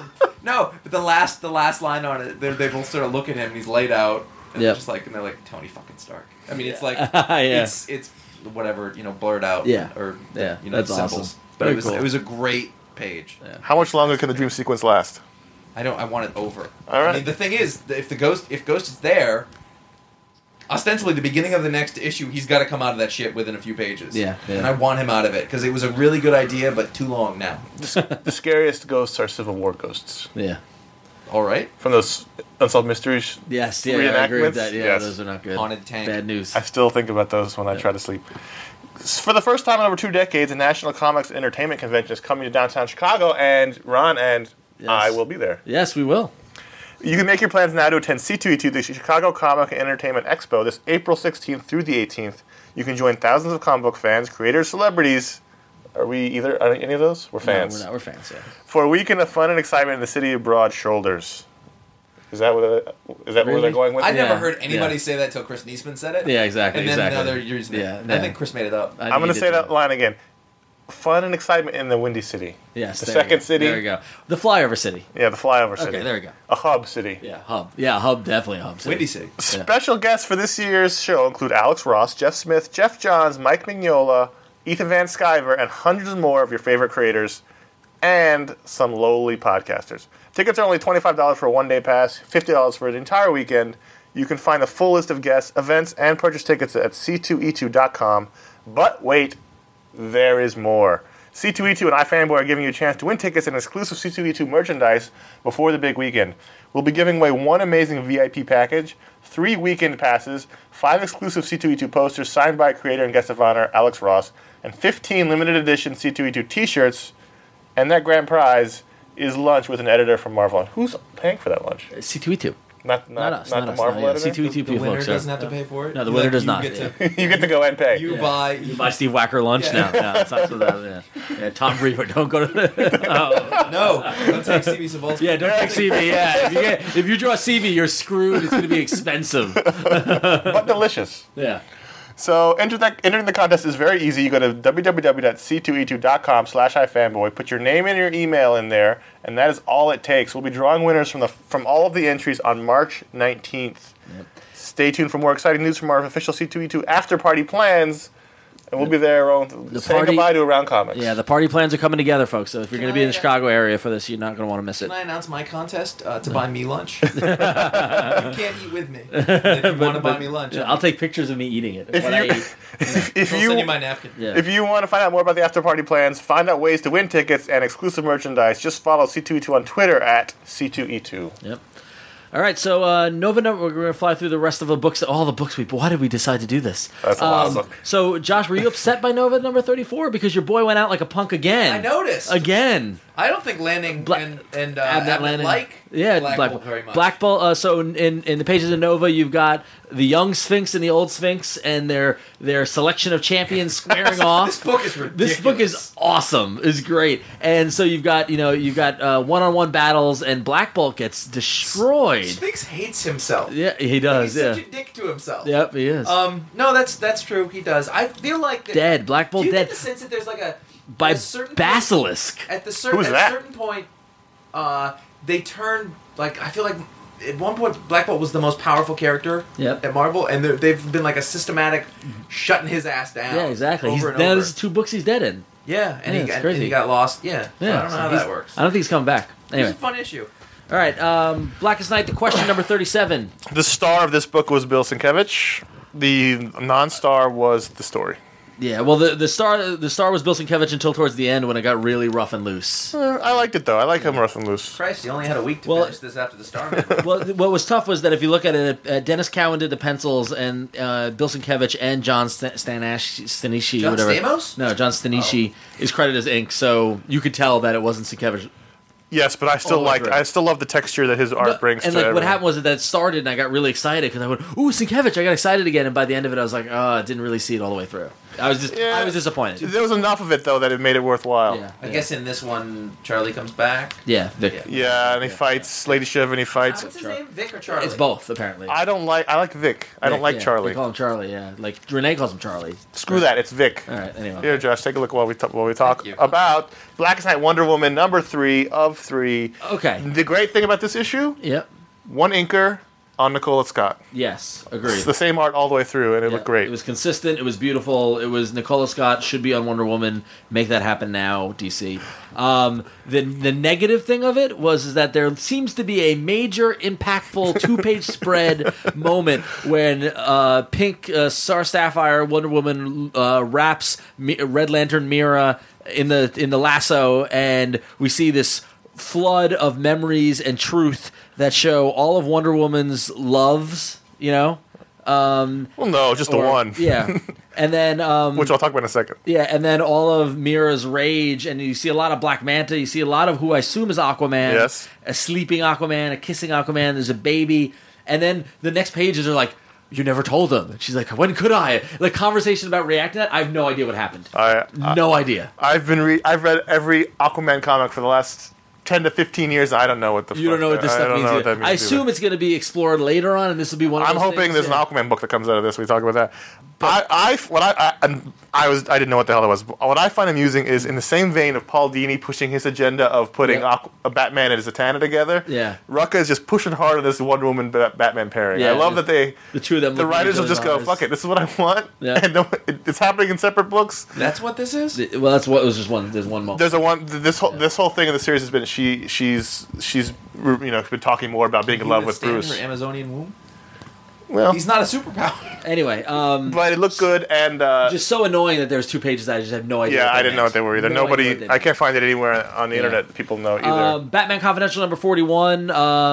No, but the last line on it, they both sort of look at him, and he's laid out, and they're just like, and they're like Tony fucking Stark. I mean, it's like it's whatever blurred out. Or that's symbols. awesome. But Very cool. it was a great page. Yeah. How much longer can the dream sequence last? I want it over. All right. I mean, the thing is, if Ghost is there, ostensibly the beginning of the next issue, he's got to come out of that shit within a few pages. Yeah. And I want him out of it because it was a really good idea, but too long now. The scariest ghosts are Civil War ghosts. Yeah. All right. From those Unsolved Mysteries. Yes, yeah, I agree with reenactments? that. Yeah, Yes. those are not good. Haunted Tank. Bad news. I still think about those when I try to sleep. For the first time in over 2 decades, a National Comics and Entertainment Convention is coming to downtown Chicago, and Ron and I will be there. Yes, we will. You can make your plans now to attend C2E2, the Chicago Comic and Entertainment Expo, this April 16th through the 18th. You can join thousands of comic book fans, creators, celebrities. Are we any of those? We're fans. No, we're not. We're fans, yeah. For a weekend of fun and excitement in the city of broad shoulders. Is that where they're going with? I it? never heard anybody say that till Chris Niesman said it. Yeah, exactly. And then exactly. now they're using it. Yeah, I think Chris made it up. I'm going to say that line again. Fun and excitement in the Windy City. Yes, the there you second go. city. There we go. The flyover city. Yeah, the flyover city. Okay, there we go. A hub city. Yeah, hub. Yeah, hub. Definitely a hub. City. Windy City. Special guests for this year's show include Alex Ross, Jeff Smith, Jeff Johns, Mike Mignola, Ethan Van Sciver, and hundreds more of your favorite creators, and some lowly podcasters. Tickets are only $25 for a one-day pass, $50 for an entire weekend. You can find a full list of guests, events, and purchase tickets at c2e2.com. But wait, there is more. C2E2 and iFanboy are giving you a chance to win tickets and exclusive C2E2 merchandise before the big weekend. We'll be giving away one amazing VIP package, 3 weekend passes, 5 exclusive C2E2 posters signed by creator and guest of honor Alex Ross, and 15 limited edition C2E2 t-shirts, and that grand prize is lunch with an editor from Marvel. And who's paying for that lunch? C2E2. Not us. the Marvel editor? C2E2 The people winner folks. doesn't have to pay for it. No, the winner does not. You You get to go and pay. buy. You buy Steve Wacker lunch? Yeah. No, it's not so that. Yeah, Tom Brewer, don't go to the. Oh. No, don't take CB Cebulski. Yeah, don't take CV. Yeah, if you draw CV, you're screwed. It's going to be expensive. But delicious. Yeah. So entering the contest is very easy. You go to www.c2e2.com/ifanboy. Put your name and your email in there, and that is all it takes. We'll be drawing winners from all of the entries on March 19th. Yep. Stay tuned for more exciting news from our official C2E2 after party plans, and we'll be there saying goodbye to Around Comics. Yeah, the party plans are coming together, folks. So if you're going to be in the I, Chicago area for this, you're not going to want to miss it. Can I announce my contest to buy me lunch? You can't eat with me. If you want to buy me lunch, I'll take pictures of me eating it. If What I you- eat. If I'll send you my napkin. Yeah. If you want to find out more about the after party plans, find out ways to win tickets and exclusive merchandise, just follow C2E2 on Twitter at C2E2. Yep. All right, so Nova number. We're going to fly through the rest of the books. All the books. Why did we decide to do this? That's a lot of books. So, Josh, were you upset by Nova number 34 because your boy went out like a punk again? I noticed. Again. I don't think Lanning and Abnett Abnett Lanning. like Yeah, Black Bolt very much. Black Bolt. So in the pages of Nova, you've got the young Sphinx and the old Sphinx, and their selection of champions squaring off. This book is ridiculous. This book is awesome. Is great. And so you've got one-on-one battles, and Black Bolt gets destroyed. Sphinx hates himself. Yeah, he does. He's Yeah. such a dick to himself. Yep, he is. No, that's true. He does. I feel like that, Dead. Black Bolt do you dead get the sense that there's like a by a certain Basilisk. At Who's a that? certain point, they turn like I feel like at one point Black Bolt was the most powerful character Yep. at Marvel, and they've been like a systematic shutting his ass down. Yeah, exactly. Over and Now over. this is 2 books he's dead in. Yeah, and, Yeah, he it's got, crazy. and he got lost. Yeah, Yeah, I don't know so how he's- that works. I don't think he's coming back. Anyway, It's a fun issue. all right. Blackest Night. The question number 37. The star of this book was Bill Sienkiewicz. The non-star was the story. Yeah, well, the star was Bill Sienkiewicz until towards the end when it got really rough and loose. I liked it, though. I like him rough and loose. Christ, you only had a week to Well- finish this after the Starman. Well, what was tough was that if you look at it, Dennis Cowan did the pencils, and Bill Sienkiewicz and John Stanishi, John whatever. Stamos? No, John Stanishi is credited as ink, so you could tell that it wasn't Sienkiewicz Yes, but I still All the way through. I still love the texture that his art brings and to like what everything. happened was that started, and I got really excited because I went, "Ooh, Sienkiewicz!" I got excited again, and by the end of it, I was like, "Oh, I didn't really see it all the way through." I was disappointed. There was enough of it though that it made it worthwhile. Yeah, I guess in this one, Charlie comes back. Yeah, Vic. Yeah, and he fights Lady Shiv, and he fights. What's his name? Vic or Charlie? It's both apparently. I like Vic. I don't like Yeah, Charlie. They call him Charlie. Yeah, like Renee calls him Charlie. Screw that. It's Vic. All right. Anyway. Here, Josh, take a look while we talk Thank you. about Blackest Night Wonder Woman number 3 of 3. Okay. The great thing about this issue, Yep. one inker on Nicola Scott. Yes. Agreed. It's the same art all the way through, and it Yeah, looked great. It was consistent. It was beautiful. It was Nicola Scott should be on Wonder Woman. Make that happen now, DC. The negative thing of it was that there seems to be a major, impactful 2-page spread moment when Pink Star Sapphire Wonder Woman wraps Red Lantern Mira in the lasso, and we see this flood of memories and truth that show all of Wonder Woman's loves. You know. Well, no, just the one. Yeah. And then Which I'll talk about in a second. yeah, and then all of Mira's rage, and you see a lot of Black Manta, you see a lot of who I assume is Aquaman. Yes. A sleeping Aquaman, a kissing Aquaman, there's a baby. And then the next pages are like, you never told them. And she's like, when could I? Like conversation about reacting to that, I have no idea what happened. No idea. I've read every Aquaman comic for the last 10 to 15 years. I don't know what the You don't know what this I stuff don't means. know what Either. that means I assume either. it's going to be explored later on, and this will be one of I'm those hoping things, there's yeah. an Aquaman book that comes out of this. We talk about that. I didn't know what the hell that was. What I find amusing is in the same vein of Paul Dini pushing his agenda of putting Yep. a Batman and Zatanna together. Yeah. Rucka is just pushing hard on this Wonder Woman Batman pairing. Yeah, I love that the two of them. the look at writers each will just go, other's fuck it, this is what I want. Yeah. And it's happening in separate books. That's what this is? eyes. Well, that's what it was. Just one. There's one moment. There's this whole thing in the series has been she's been talking more about being in love with Stand Bruce. for Amazonian womb? Well, He's not a superpower. Anyway, but it looked good and just so annoying that there's 2 pages that I just have no idea. yeah, what they I didn't know meant. what they were either. No idea what Nobody, they I meant. can't find it anywhere on the internet that people know either. Batman Confidential number 41.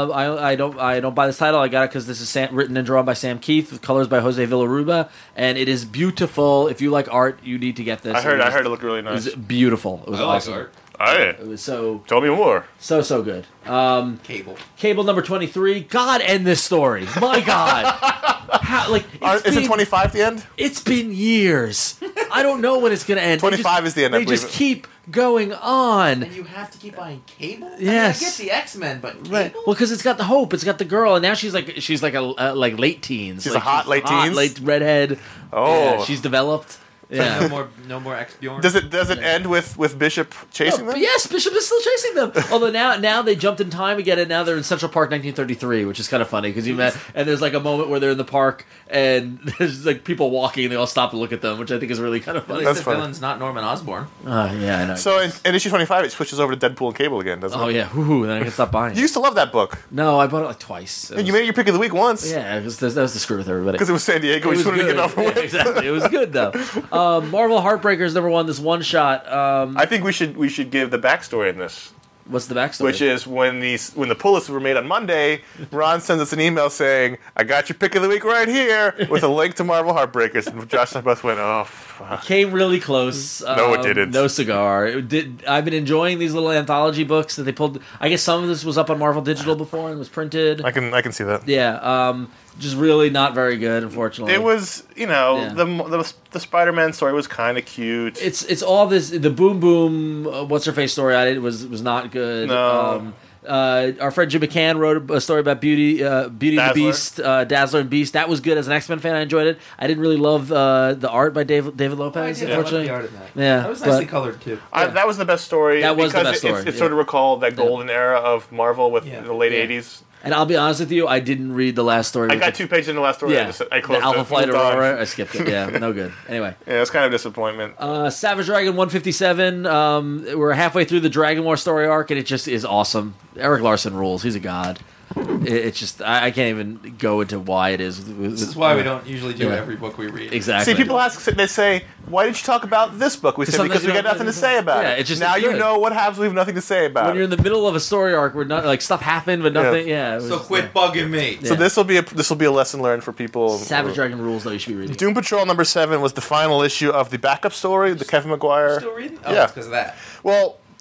I don't buy this title. I got it because this is written and drawn by Sam Keith with colors by Jose Villaruba, and it is beautiful. If you like art, you need to get this. I heard it looked really It nice. was beautiful. It was I like awesome. art. It was Tell me more. so good. Cable. Cable number 23. God, end this story. My God. How, like Is it 25 the end? It's been years. I don't know when it's going to end. 25 is the end, I They believe just it. keep going on. And you have to keep buying Cable? Yes. I get the X-Men, but Cable? Right. Well, because it's got the hope, it's got the girl, and now she's like a like late teens. She's like a hot late teens? late redhead. Oh. Yeah, she's developed. Yeah. No more X-Bjorn? Does it end with Bishop chasing But them? yes, Bishop is still chasing them. Although now they jumped in time again, and now they're in Central Park 1933, which is kind of funny because you met, and there's like a moment where they're in the park and there's like people walking, and they all stop and look at them, which I think is really kind of At funny. least That's the funny. villain's not Norman Osborn. Yeah, I know. So in issue 25, it switches over to Deadpool and Cable again, doesn't Oh it? yeah, whoo, then I can stop buying. You used to love that book. No, I bought it like twice. It And you was- made your pick of the week once. yeah, because that was to screw with everybody. Because it was San Diego. We just wanted to get it over Yeah, with. exactly. It was good though. Marvel Heartbreakers number 1. This one shot. I think we should give the backstory in this. What's the backstory? Which is when the pull-lists were made on Monday, Ron sends us an email saying, "I got your pick of the week right here," with a link to Marvel Heartbreakers. And Josh and I both went, "Oh, fuck." Came really close. No, it didn't. No cigar. It did. I've been enjoying these little anthology books that they pulled. I guess some of this was up on Marvel Digital before and was printed. I can see that. Yeah. Just really not very good, unfortunately. It was, Yeah. the Spider-Man story was kind of cute. It's all this. The Boom Boom. What's her face story? Was not good. No. Our friend Jim McCann wrote a story about Beauty and the Dazzler. Beast, Dazzler and Beast. That was good as an X-Men fan. I enjoyed it. I didn't really love the art by David Lopez. Unfortunately, art in that. Yeah, That was nicely but- colored, too. That was the best story. That was the because best story, It yeah. sort of recalled that Yeah. golden era of Marvel with Yeah. the late Yeah. '80s. And I'll be honest with you, I didn't read the last story. I with got the- 2 pages in the last story. Yeah, I closed the Alpha it, Flight moved on. Aurora. I skipped it. Yeah, no good. Anyway, Yeah, it's kind of a disappointment. Savage Dragon 157. We're halfway through the Dragon War story arc, and it just is awesome. Eric Larson rules. He's a god. It's just I can't even go into why it is. This is why we don't usually do Yeah. every book we read. Exactly. See, people ask, they say, "Why didn't you talk about this book?" We say, Sometimes "Because we you got don't- nothing to say about Yeah, it." it's just now you good. know what happens. We have nothing to say about when you're it. in the middle of a story arc where not like stuff happened but nothing. Yeah. it was So just, quit bugging me. Yeah. So this will be a lesson learned for people. Savage Dragon rules though. You should be reading. Doom Patrol number 7 was the final issue of the backup story, the Kevin Maguire. Still reading? Oh, Yeah. it's because of that. Well,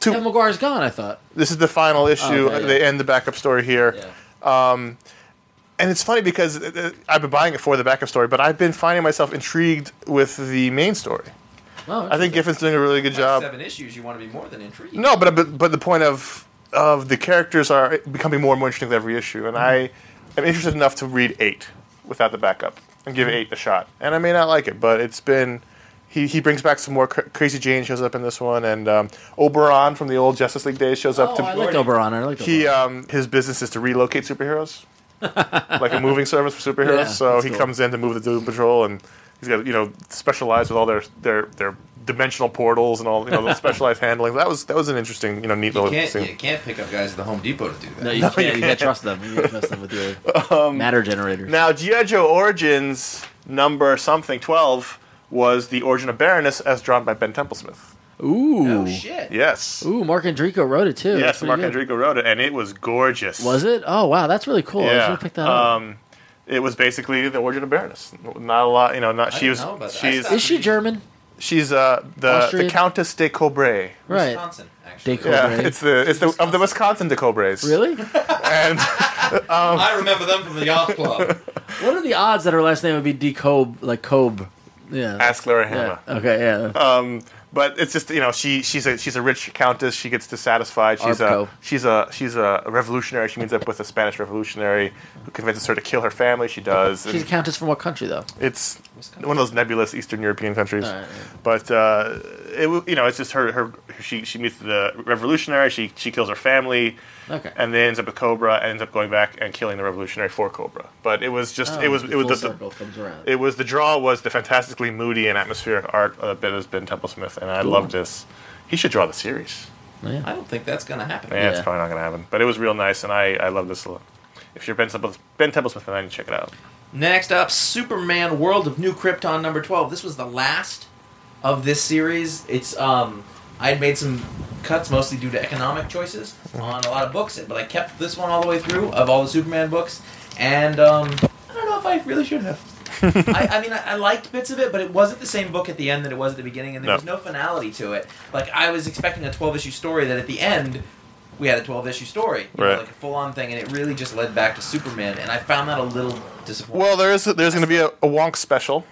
Kevin McGuire's gone, I thought. This is the final issue. okay, yeah. They end the backup story here. Yeah. And it's funny because I've been buying it for the backup story, but I've been finding myself intrigued with the main story. Oh, I think Giffen's doing a really good job. 7 issues, you want to be more than intrigued. No, but the point of the characters are becoming more and more interesting with every issue, and I am interested enough to read 8 without the backup and give 8 a shot. And I may not like it, but it's been. He brings back some more Crazy Jane shows up in this one, and Oberon from the old Justice League days shows up. I liked Oberon. I liked Oberon. His business is to relocate superheroes, like a moving service for superheroes. Yeah, so that's he cool. comes in to move the Doom Patrol, and he's got specialized with all their dimensional portals and all the specialized handling. That was an interesting neat little scene. You can't pick up guys at the Home Depot to do that. No, you can't. You can't trust them. You can't trust them with your matter generators. Now, G.I. Joe Origins number something 12 was the origin of Baroness as drawn by Ben Templesmith. Ooh. Oh, shit. Yes. Ooh, Mark Andrico wrote it too. Yes, That's Mark pretty good. Andrico wrote it, and it was gorgeous. Was it? Oh wow, that's really cool. I Yeah. should have picked that up. It was basically the origin of Baroness. Not a lot, Not she didn't was. know about that. She's I Is she German? she's the Austrian? Countess de Cobre. Right. Wisconsin, actually. De Yeah, Cobre. it's the of the Wisconsin de Cobres. Really? And I remember them from the yacht club. What are the odds that her last name would be Decobe, like Cobe? Yeah. ask Laura Yeah. Hama. Okay. Yeah. But it's just she's a rich countess. She gets dissatisfied. Arpco. She's a revolutionary. She meets up with a Spanish revolutionary who convinces her to kill her family. She does. She's a countess from what country though? It's one of those nebulous Eastern European countries. All right, But it's just her. She meets the revolutionary. She kills her family. Okay. And then ends up with Cobra. And ends up going back and killing the revolutionary for Cobra. But it was just Oh, it was full the circle comes around. it was the draw was the fantastically moody and atmospheric art that has been Templesmith, and I loved this. He should draw the series. Yeah. I don't think that's going to happen. Yeah, it's Yeah. probably not going to happen. But it was real nice, and I love this. If you're Ben Templesmith, then check it out. Next up, Superman World of New Krypton number 12. This was the last of this series. It's I had made some cuts mostly due to economic choices on a lot of books, but I kept this one all the way through of all the Superman books, and I don't know if I really should have. I liked bits of it, but it wasn't the same book at the end that it was at the beginning, and there was no finality to it. Like, I was expecting a 12-issue story that at the end, we had a 12-issue story. Right. Like a full-on thing, and it really just led back to Superman, and I found that a little disappointing. Well, there's going to be a Wonk special.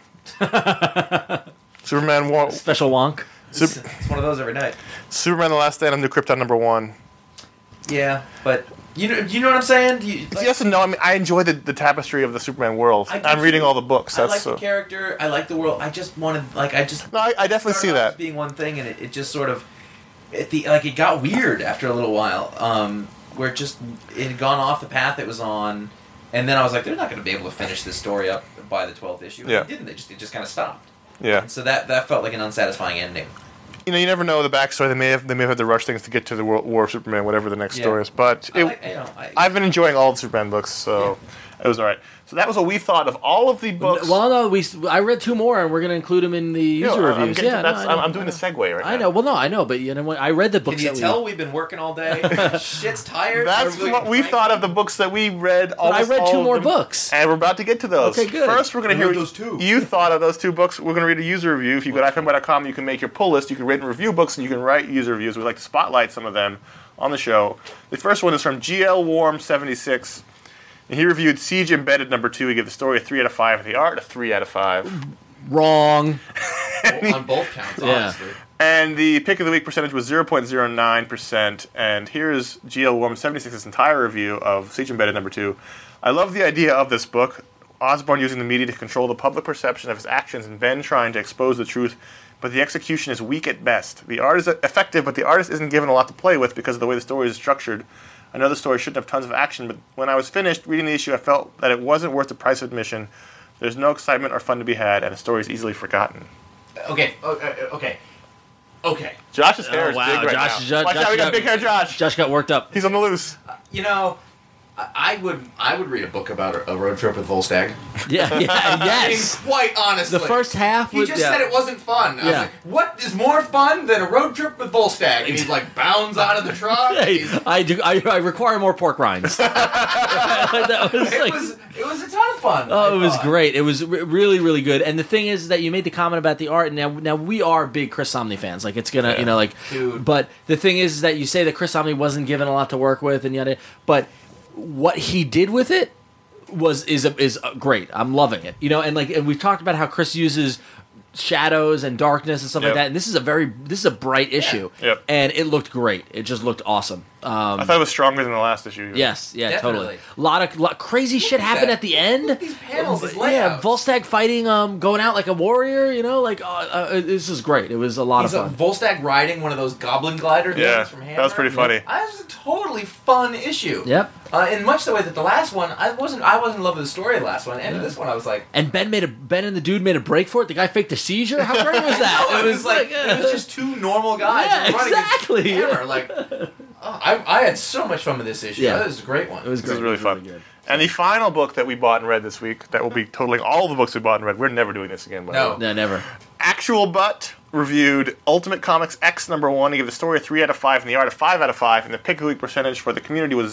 Superman Wonk. Special wonk. It's one of those every night. Superman: The Last Stand on New Krypton number 1. Yeah, but you know what I'm saying? Yes and no. I mean, I enjoy the tapestry of the Superman world. I do I'm reading too. all the books. I That's like the character. I like the world. I just wanted, No, I definitely see started off that. as being one thing, and it just sort of, it got weird after a little while, where it had gone off the path it was on, and then I was like, they're not going to be able to finish this story up by the 12th issue. And Yeah. they didn't. It just kind of stopped. Yeah. And so that felt like an unsatisfying ending. You never know the backstory. They may have had to rush things to get to the War of Superman, whatever the next Yeah. story is. But I've been enjoying all the Superman books, so it was all right. So that was what we thought of all of the books. Well, no, I read 2 more, and we're going to include them in the user reviews. I'm doing the segue right now. I know. Well, no, I know, but what? I read the books. Can you tell we've been working all day? Shit's tired. That's what we thought of the books that we read. I read 2 more books. And we're about to get to those. Okay, good. First, we're going to I hear read those too. You thought of those 2 books. We're going to read a user review. If you go to ifanboy.com, you can make your pull list. You can rate and review books, and you can write user reviews. We'd like to spotlight some of them on the show. The first one is from GL Warm 76. And he reviewed Siege Embedded number 2. He gave the story a 3 out of 5, and the art a 3 out of 5. Wrong. on both counts, Yeah. honestly. And the pick of the week percentage was 0.09%. And here's GL Warm 76's entire review of Siege Embedded number 2. I love the idea of this book. Osborn using the media to control the public perception of his actions, and Ben trying to expose the truth, but the execution is weak at best. The art is effective, but the artist isn't given a lot to play with because of the way the story is structured. I know the story shouldn't have tons of action, but when I was finished reading the issue, I felt that it wasn't worth the price of admission. There's no excitement or fun to be had, and the story is easily forgotten. Okay. Josh's hair is wow, big right Josh- now. Josh- Watch out, we got Josh- big hair Josh. Josh got worked up. He's on the loose. You know, I would read a book about a road trip with Volstagg. Yeah, yes. I mean, quite honestly. The first half He was... just said it wasn't fun. I was Yeah. like, what is more fun than a road trip with Volstagg? And he's like bounds out of the truck. Hey, I require more pork rinds. That was like... It was a ton of fun. Oh, it was thought. great. It was really, really good. And the thing is that you made the comment about the art. Now we are big Chris Samnee fans. Like, it's gonna, Dude. But the thing is that you say that Chris Samnee wasn't given a lot to work with, and yada. But what he did with it is great. I'm loving it. And we've talked about how Chris uses shadows and darkness and stuff like that. And this is a bright issue. Yep. And it looked great. It just looked awesome. I thought it was stronger than the last issue. Yes, yeah, Definitely. totally. A lot of crazy shit happened that. at the end. Look at these panels, these Yeah, layouts. Volstagg fighting, going out like a warrior. This is great. It was a lot He's of fun. Volstagg riding one of those goblin glider things Yeah, from Hammer. that was pretty funny. That was a totally fun issue. Yep. In much the way that the last one, I wasn't in love with the story of the last one, and this one I was like, And Ben and the dude made a break for it. The guy faked a seizure. How great was that? no, it was like it was just two normal guys Yeah, running exactly, against Hammer. Like, I had so much fun with this issue. Yeah. That was a great one. It was This great. is really It was fun. good. And the final book that we bought and read this week, that will be totaling all the books we bought and read. We're never doing this again. By the No. way. No, never. Actual Butt reviewed Ultimate Comics X #1. He gave the story a 3 out of 5 and the art a 5 out of 5. And the pick a week percentage for the community was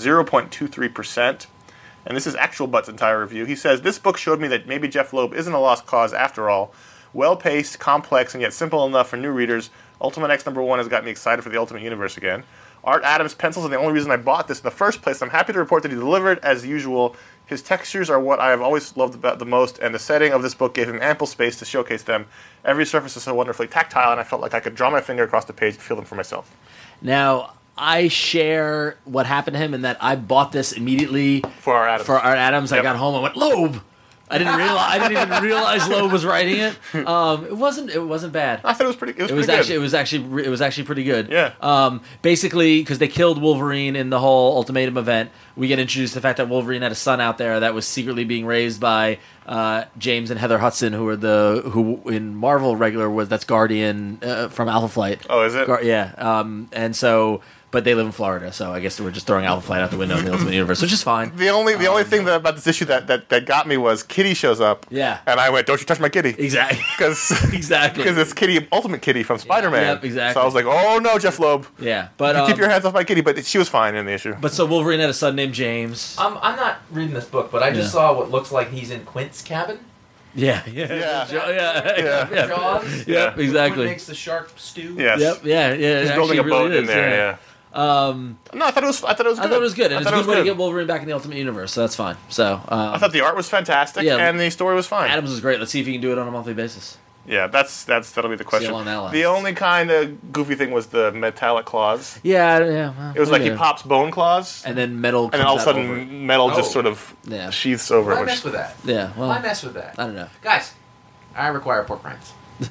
0.23%. And this is Actual Butt's entire review. He says, "This book showed me that maybe Jeff Loeb isn't a lost cause after all. Well-paced, complex, and yet simple enough for new readers. Ultimate X #1 has got me excited for the Ultimate Universe again. Art Adams' pencils are the only reason I bought this in the first place. I'm happy to report that he delivered as usual. His textures are what I have always loved about the most, and the setting of this book gave him ample space to showcase them. Every surface is so wonderfully tactile, and I felt like I could draw my finger across the page and feel them for myself." Now, I share what happened to him in that I bought this immediately For Art Adams. For Art Adams. I Yep. got home and went, Loeb! I didn't even realize Loeb was writing it. It wasn't bad. I thought it was pretty. It was, It was pretty actually good. it was actually pretty good. Yeah. Basically, because they killed Wolverine in the whole Ultimatum event, we get introduced to the fact that Wolverine had a son out there that was secretly being raised by James and Heather Hudson, who in Marvel regular that's Guardian from Alpha Flight. Oh, is it? Yeah. And so. But they live in Florida, so I guess we're just throwing Alpha Flight out the window in the Ultimate Universe, which is fine. The only thing about this issue that got me was Kitty shows up. Yeah. And I went, "Don't you touch my Kitty." Exactly. Because it's Kitty, Ultimate Kitty from Spider-Man. Yep, exactly. So I was like, "Oh no, Jeff Loeb, Yeah, but keep your hands off my Kitty." But she was fine in the issue. But so Wolverine had a son named James. I'm not reading this book, but I just Yeah. saw what looks like he's in Quint's cabin. Yeah. Yeah. Yeah. Jaws. Yep, Quint exactly. makes the shark stew. Yes. Yep. Yeah. Yeah. He's it building actually a boat really in is, there. Yeah. No, I thought it was. I thought it was good. I thought it was good, and it's a thought it good way to was get Wolverine back in the Ultimate Universe, so that's fine. So I thought the art was fantastic, Yeah. and the story was fine. Adams is great. Let's see if he can do it on a monthly basis. Yeah, that'll be the question. along that line. The only kind of goofy thing was the metallic claws. Yeah. Yeah. Well, It was like he pops bone claws, and then metal, and then all of a comes out over it. sudden metal just Oh. sort of Yeah. sheaths over Why it. mess with that? Yeah. Well, Why mess with that? I don't know. Guys, I require pork rinds.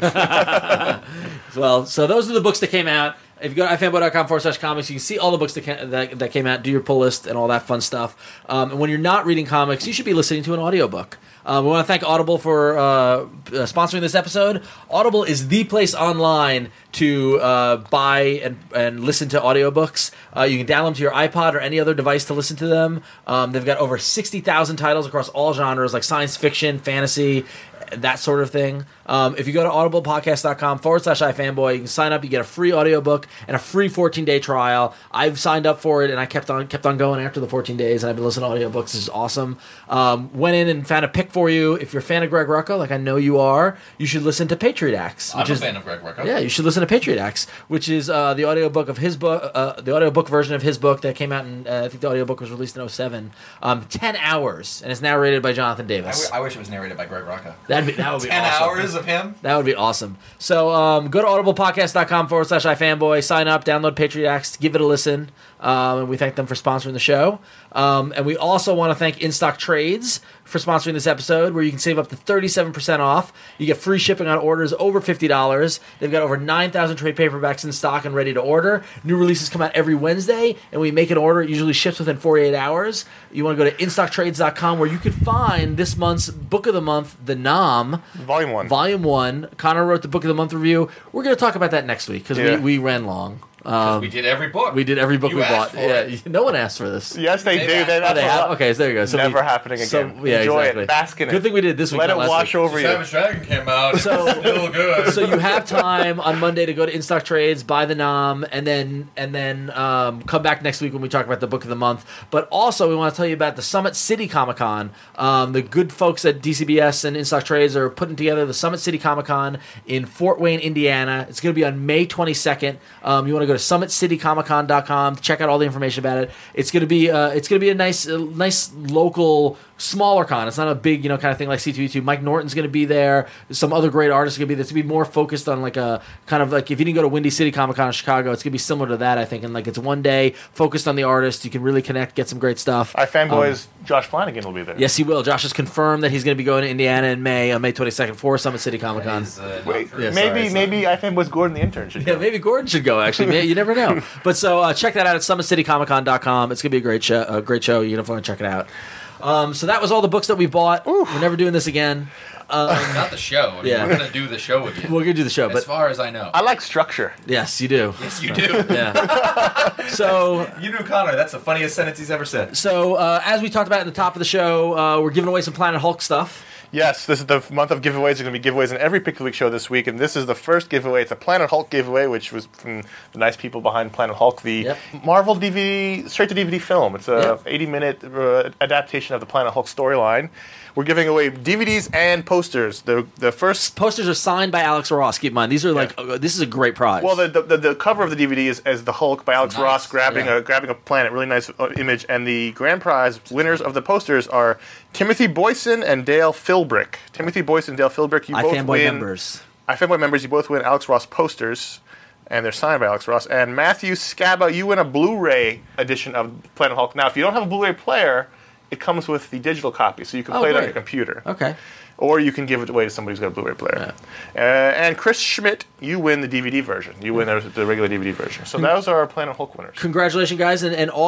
Well, so those are the books that came out. If you go to ifanboy.com/comics, you can see all the books that came out, do your pull list, and all that fun stuff. And when you're not reading comics, you should be listening to an audiobook. We want to thank Audible for sponsoring this episode. Audible is the place online to buy and listen to audiobooks. You can download them to your iPod or any other device to listen to them. They've got over 60,000 titles across all genres, like science fiction, fantasy, that sort of thing. If you go to audiblepodcast.com/ifanboy, you can sign up. You get a free audiobook and a free 14-day trial. I've signed up for it, and I kept on going after the 14 days, and I've been listening to audiobooks. This is awesome. Went in and found a pick for you. If you're a fan of Greg Rucka, like I know you are, you should listen to Patriot Acts. I'm a fan of Greg Rucka. Yeah, you should listen to Patriot Acts, which is the audiobook of his book, the audiobook version of his book that came out in, I think the audiobook was released in 2007. 10 hours, and it's narrated by Jonathan Davis. I wish it was narrated by Greg Rucka. That would be 10 awesome. hours of him? That would be awesome. So go to audiblepodcast.com/ifanboy, sign up, download Patriot Acts, give it a listen, and we thank them for sponsoring the show. And we also want to thank In Stock Trades for sponsoring this episode, where you can save up to 37% off. You get free shipping on orders over $50. They've got over 9,000 trade paperbacks in stock and ready to order. New releases come out every Wednesday, and we make an order. It usually ships within 48 hours. You want to go to instocktrades.com, where you can find this month's Book of the Month, The Nom, Volume 1. Volume 1. Connor wrote the Book of the Month review. We're going to talk about that next week, because Yeah. we ran long. We did every book. We did every book You we asked bought. for Yeah, it. no one asked for this. Yes, they They do. have- Oh, they have? Okay, so there you go. So Never happening again. Enjoy it. Bask in it. Good thing we did this week. Let not it last wash week. over you. Savage Dragon came out. So- It's still good. So you have time on Monday to go to In Stock Trades, buy the nom, and then come back next week when we talk about the book of the month. But also, we want to tell you about the Summit City Comic Con. The good folks at DCBS and In Stock Trades are putting together the Summit City Comic Con in Fort Wayne, Indiana. It's going to be on May 22nd. You want to go to summitcitycomiccon.com to check out all the information about it. It's going to be a nice local, smaller con. It's not a big, kind of thing like C2E2. Mike Norton's going to be there. Some other great artists are going to be there. It's going to be more focused on like a kind of like if you didn't go to Windy City Comic Con in Chicago, it's going to be similar to that, I think. And like it's one day focused on the artist. You can really connect, get some great stuff. iFanboys Josh Flanagan will be there. Yes, he will. Josh has confirmed that he's going to be going to Indiana in May, on May 22nd for Summit City Comic Con. Wait, Yeah, maybe iFanboys Gordon the intern should go. Yeah, maybe Gordon should go. Actually, you never know. But so check that out at summitcitycomiccon.com. It's gonna be a great show. You're gonna want to check it out. So that was all the books that we bought. We're never doing this again. Not the show. I mean, Yeah. We're going to do the show again. We're gonna do the show, as but far as I know. I like structure. yes, you do. Yes, you do. Yeah. So You knew Connor. That's the funniest sentence he's ever said. as we talked about at the top of the show, we're giving away some Planet Hulk stuff. Yes, this is the month of giveaways. There's going to be giveaways in every Pick of the Week show this week, and this is the first giveaway. It's a Planet Hulk giveaway, which was from the nice people behind Planet Hulk, the Yep. Marvel DVD, straight-to-DVD film. It's a 80-minute adaptation of the Planet Hulk storyline. We're giving away DVDs and posters. The first... Posters are signed by Alex Ross. Keep in mind, these are this is a great prize. Well, the cover of the DVD is the Hulk by Alex nice. Ross grabbing Yeah. a planet, really nice image, and the grand prize winners of the posters are Timothy Boyson and Dale Philbrick. Timothy Boyson and Dale Philbrick, you both iFanboy win. members. iFanboy members, you both win Alex Ross posters, and they're signed by Alex Ross. And Matthew Scaba, you win a Blu-ray edition of Planet Hulk. Now, if you don't have a Blu-ray player, it comes with the digital copy, so you can play it on great. your computer. Okay. Or you can give it away to somebody who's got a Blu-ray player. And Chris Schmidt, you win the DVD version. You win the regular DVD version. So those are our Planet Hulk winners. Congratulations, guys,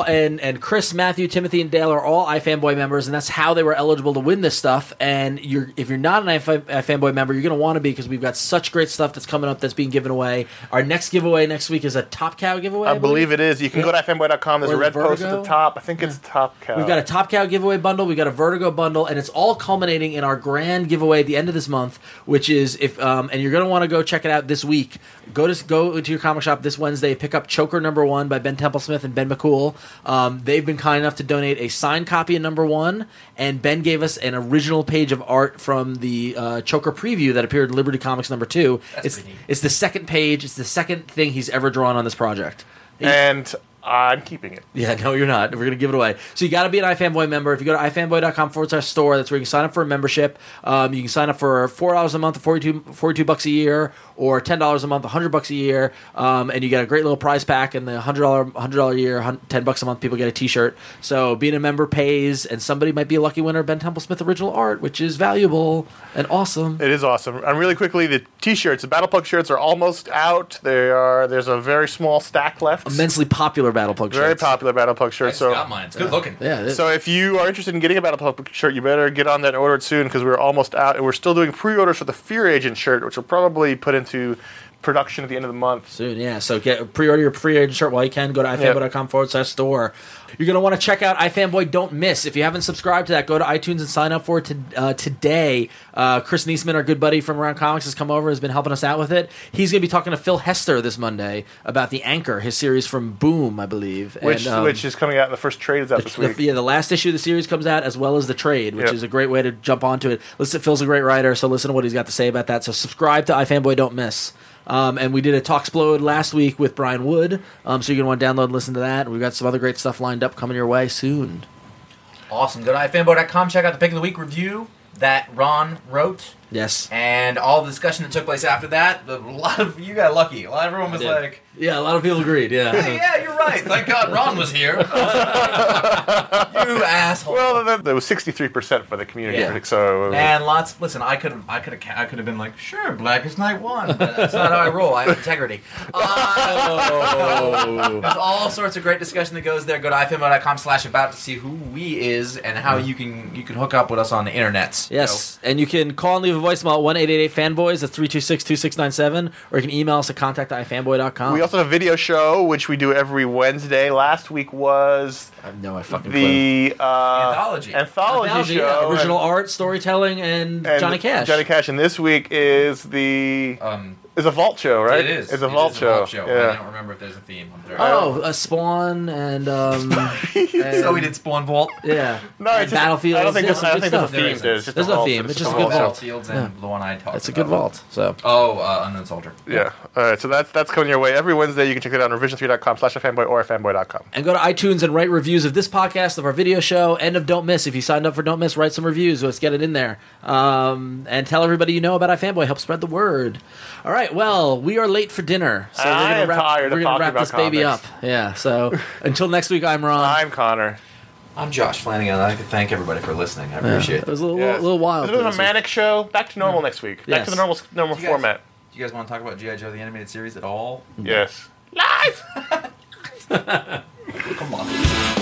and Chris, Matthew, Timothy, and Dale are all iFanboy members, and that's how they were eligible to win this stuff. And if you're not an iFanboy member, you're going to want to be because we've got such great stuff that's coming up that's being given away. Our next giveaway next week is a Top Cow giveaway. I believe it is. You can go to iFanboy.com. There's Or a red post at Vertigo. the top. I think it's Top Cow. We've got a Top Cow giveaway bundle. We've got a Vertigo bundle, and it's all culminating in our grand giveaway at the end of this month, which is and you're going to want to go check it out this week. Go into your comic shop this Wednesday. Pick up Choker #1 by Ben Templesmith and Ben McCool. They've been kind enough to donate a signed copy of #1, and Ben gave us an original page of art from the Choker preview that appeared in Liberty Comics #2. That's pretty neat. It's the second page. It's the second thing he's ever drawn on this project. And I'm keeping it. Yeah, no, you're not. We're going to give it away. So you got to be an iFanboy member. If you go to ifanboy.com/store, that's where you can sign up for a membership. You can sign up for $4 a month, $42 a year, or $10 a month, $100 a year, and you get a great little prize pack. And the $100 a year, $10 a month, people get a T-shirt. So being a member pays, and somebody might be a lucky winner of Ben Templesmith original art, which is valuable and awesome. It is awesome. And really quickly, the T-shirts, the Battle Plug shirts are almost out. There's a very small stack left. Immensely popular Battle Plug Very shirts. popular Battle Plug I shirt. just So, got mine. It's good looking. Yeah. so if you are interested in getting a Battle Plug shirt, you better get on that and order it soon because we're almost out. And we're still doing pre-orders for the Fear Agent shirt, which will probably put into production at the end of the month. Soon, yeah. So pre-order your free agent shirt while you can. Go to ifanboy.com/store. You're going to want to check out iFanboy Don't Miss. If you haven't subscribed to that, go to iTunes and sign up for it today. Chris Niesman, our good buddy from Around Comics, has come over, has been helping us out with it. He's going to be talking to Phil Hester this Monday about The Anchor, his series from Boom, I believe. Which And, which is coming out in the first trade is out this week. the last issue of the series comes out as well as the trade, which Yep. is a great way to jump onto it. Listen, Phil's a great writer, so listen to what he's got to say about that. So subscribe to iFanboy Don't Miss. And we did a Talksplode last week with Brian Wood, so you're going to want to download and listen to that. And we've got some other great stuff lined up coming your way soon. Awesome. Go to ifanboy.com. Check out the Pick of the Week review that Ron wrote. Yes. And all the discussion that took place after that. A lot of you got lucky. A lot of everyone was Yeah. like, Yeah, a lot of people agreed, hey, yeah. yeah, you're right. Thank God Ron was here. You asshole. Well, there was 63% for the community Yeah. critic, so And lots. Listen, I could have been like, sure, Blackest Night won. But that's not how I roll. I have integrity. There's all sorts of great discussion that goes there. Go to ifanboy.com/about to see who we is and how you can hook up with us on the internets. Yes, and you can call and leave leave a voicemail at 1-888-FANBOYS. That's 326-2697. Or you can email us at contact@ifanboy.com. We also have a video show, which we do every Wednesday. Last week was I have no fucking clue. the Anthology. anthology Yeah. show. Original art, storytelling, and Johnny Cash. Johnny Cash. And this week is the... It's a vault show, right? It is. It's a vault show. I Yeah. don't remember if there's a theme. Spawn and So we did Spawn Vault. yeah. No, And it's just, Battlefields. I don't think Yeah, there's, I don't think good there's a stuff. theme. There isn't. There's just There's a no vault. theme. It's just a vault. good vault. Battlefields and the one I talked about. It's a good vault. So Unknown Soldier. Yeah. All right. So that's coming your way every Wednesday. You can check it out on revision3.com/afanboy or afanboy.com. and go to iTunes and write reviews of this podcast, of our video show, and of Don't Miss. If you signed up for Don't Miss, write some reviews. Let's get it in there. And tell everybody you know about iFanboy. Help spread the word. All right. Well, we are late for dinner, so I am we're tired of going to talking wrap about this baby up. comics. Yeah. So until next week, I'm Ron. I'm Connor. I'm Josh Flanagan. I'd like to thank everybody for listening. I appreciate It it. was a little, Yes. little wild. It was this a week. manic show. Back to normal next week. Back Yes. to the normal You guys- format. Do you guys want to talk about G.I. Joe, the animated series at all? Yes. Live! Come on.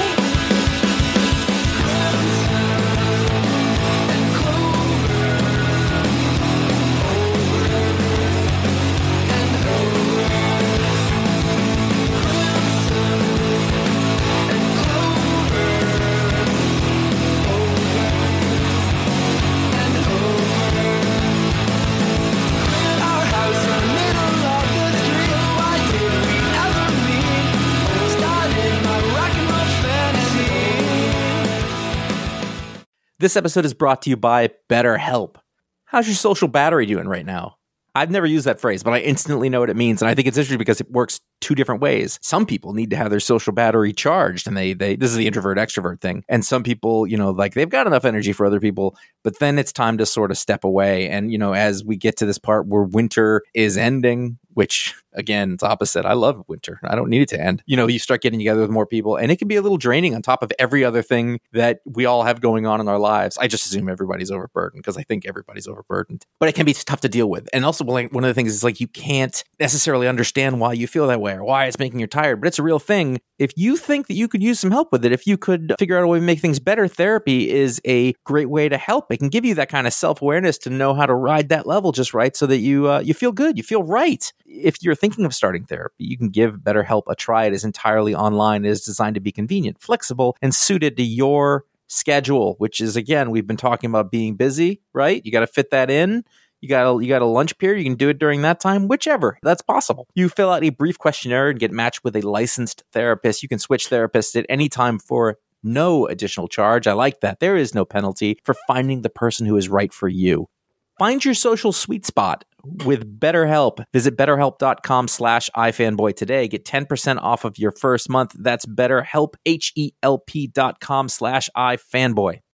This episode is brought to you by BetterHelp. How's your social battery doing right now? I've never used that phrase, but I instantly know what it means. And I think it's interesting because it works two different ways. Some people need to have their social battery charged, and they this is the introvert extrovert thing. And some people, like they've got enough energy for other people, but then it's time to sort of step away. And, as we get to this part where winter is ending, which again, it's opposite. I love winter. I don't need it to end. You start getting together with more people, and it can be a little draining on top of every other thing that we all have going on in our lives. I just assume everybody's overburdened because I think everybody's overburdened, but it can be tough to deal with. And also, one of the things is you can't necessarily understand why you feel that way or why it's making you tired, but it's a real thing. If you think that you could use some help with it, if you could figure out a way to make things better, therapy is a great way to help. It can give you that kind of self-awareness to know how to ride that level just right so that you feel good, you feel right. If you're thinking of starting therapy, you can give BetterHelp a try. It is entirely online. It is designed to be convenient, flexible, and suited to your schedule, which is, again, we've been talking about being busy, right? You got to fit that in. You got a lunch period. You can do it during that time, whichever. That's possible. You fill out a brief questionnaire and get matched with a licensed therapist. You can switch therapists at any time for no additional charge. I like that. There is no penalty for finding the person who is right for you. Find your social sweet spot with BetterHelp. Visit BetterHelp.com/iFanboy today. Get 10% off of your first month. That's BetterHelp, HELP.com/iFanboy.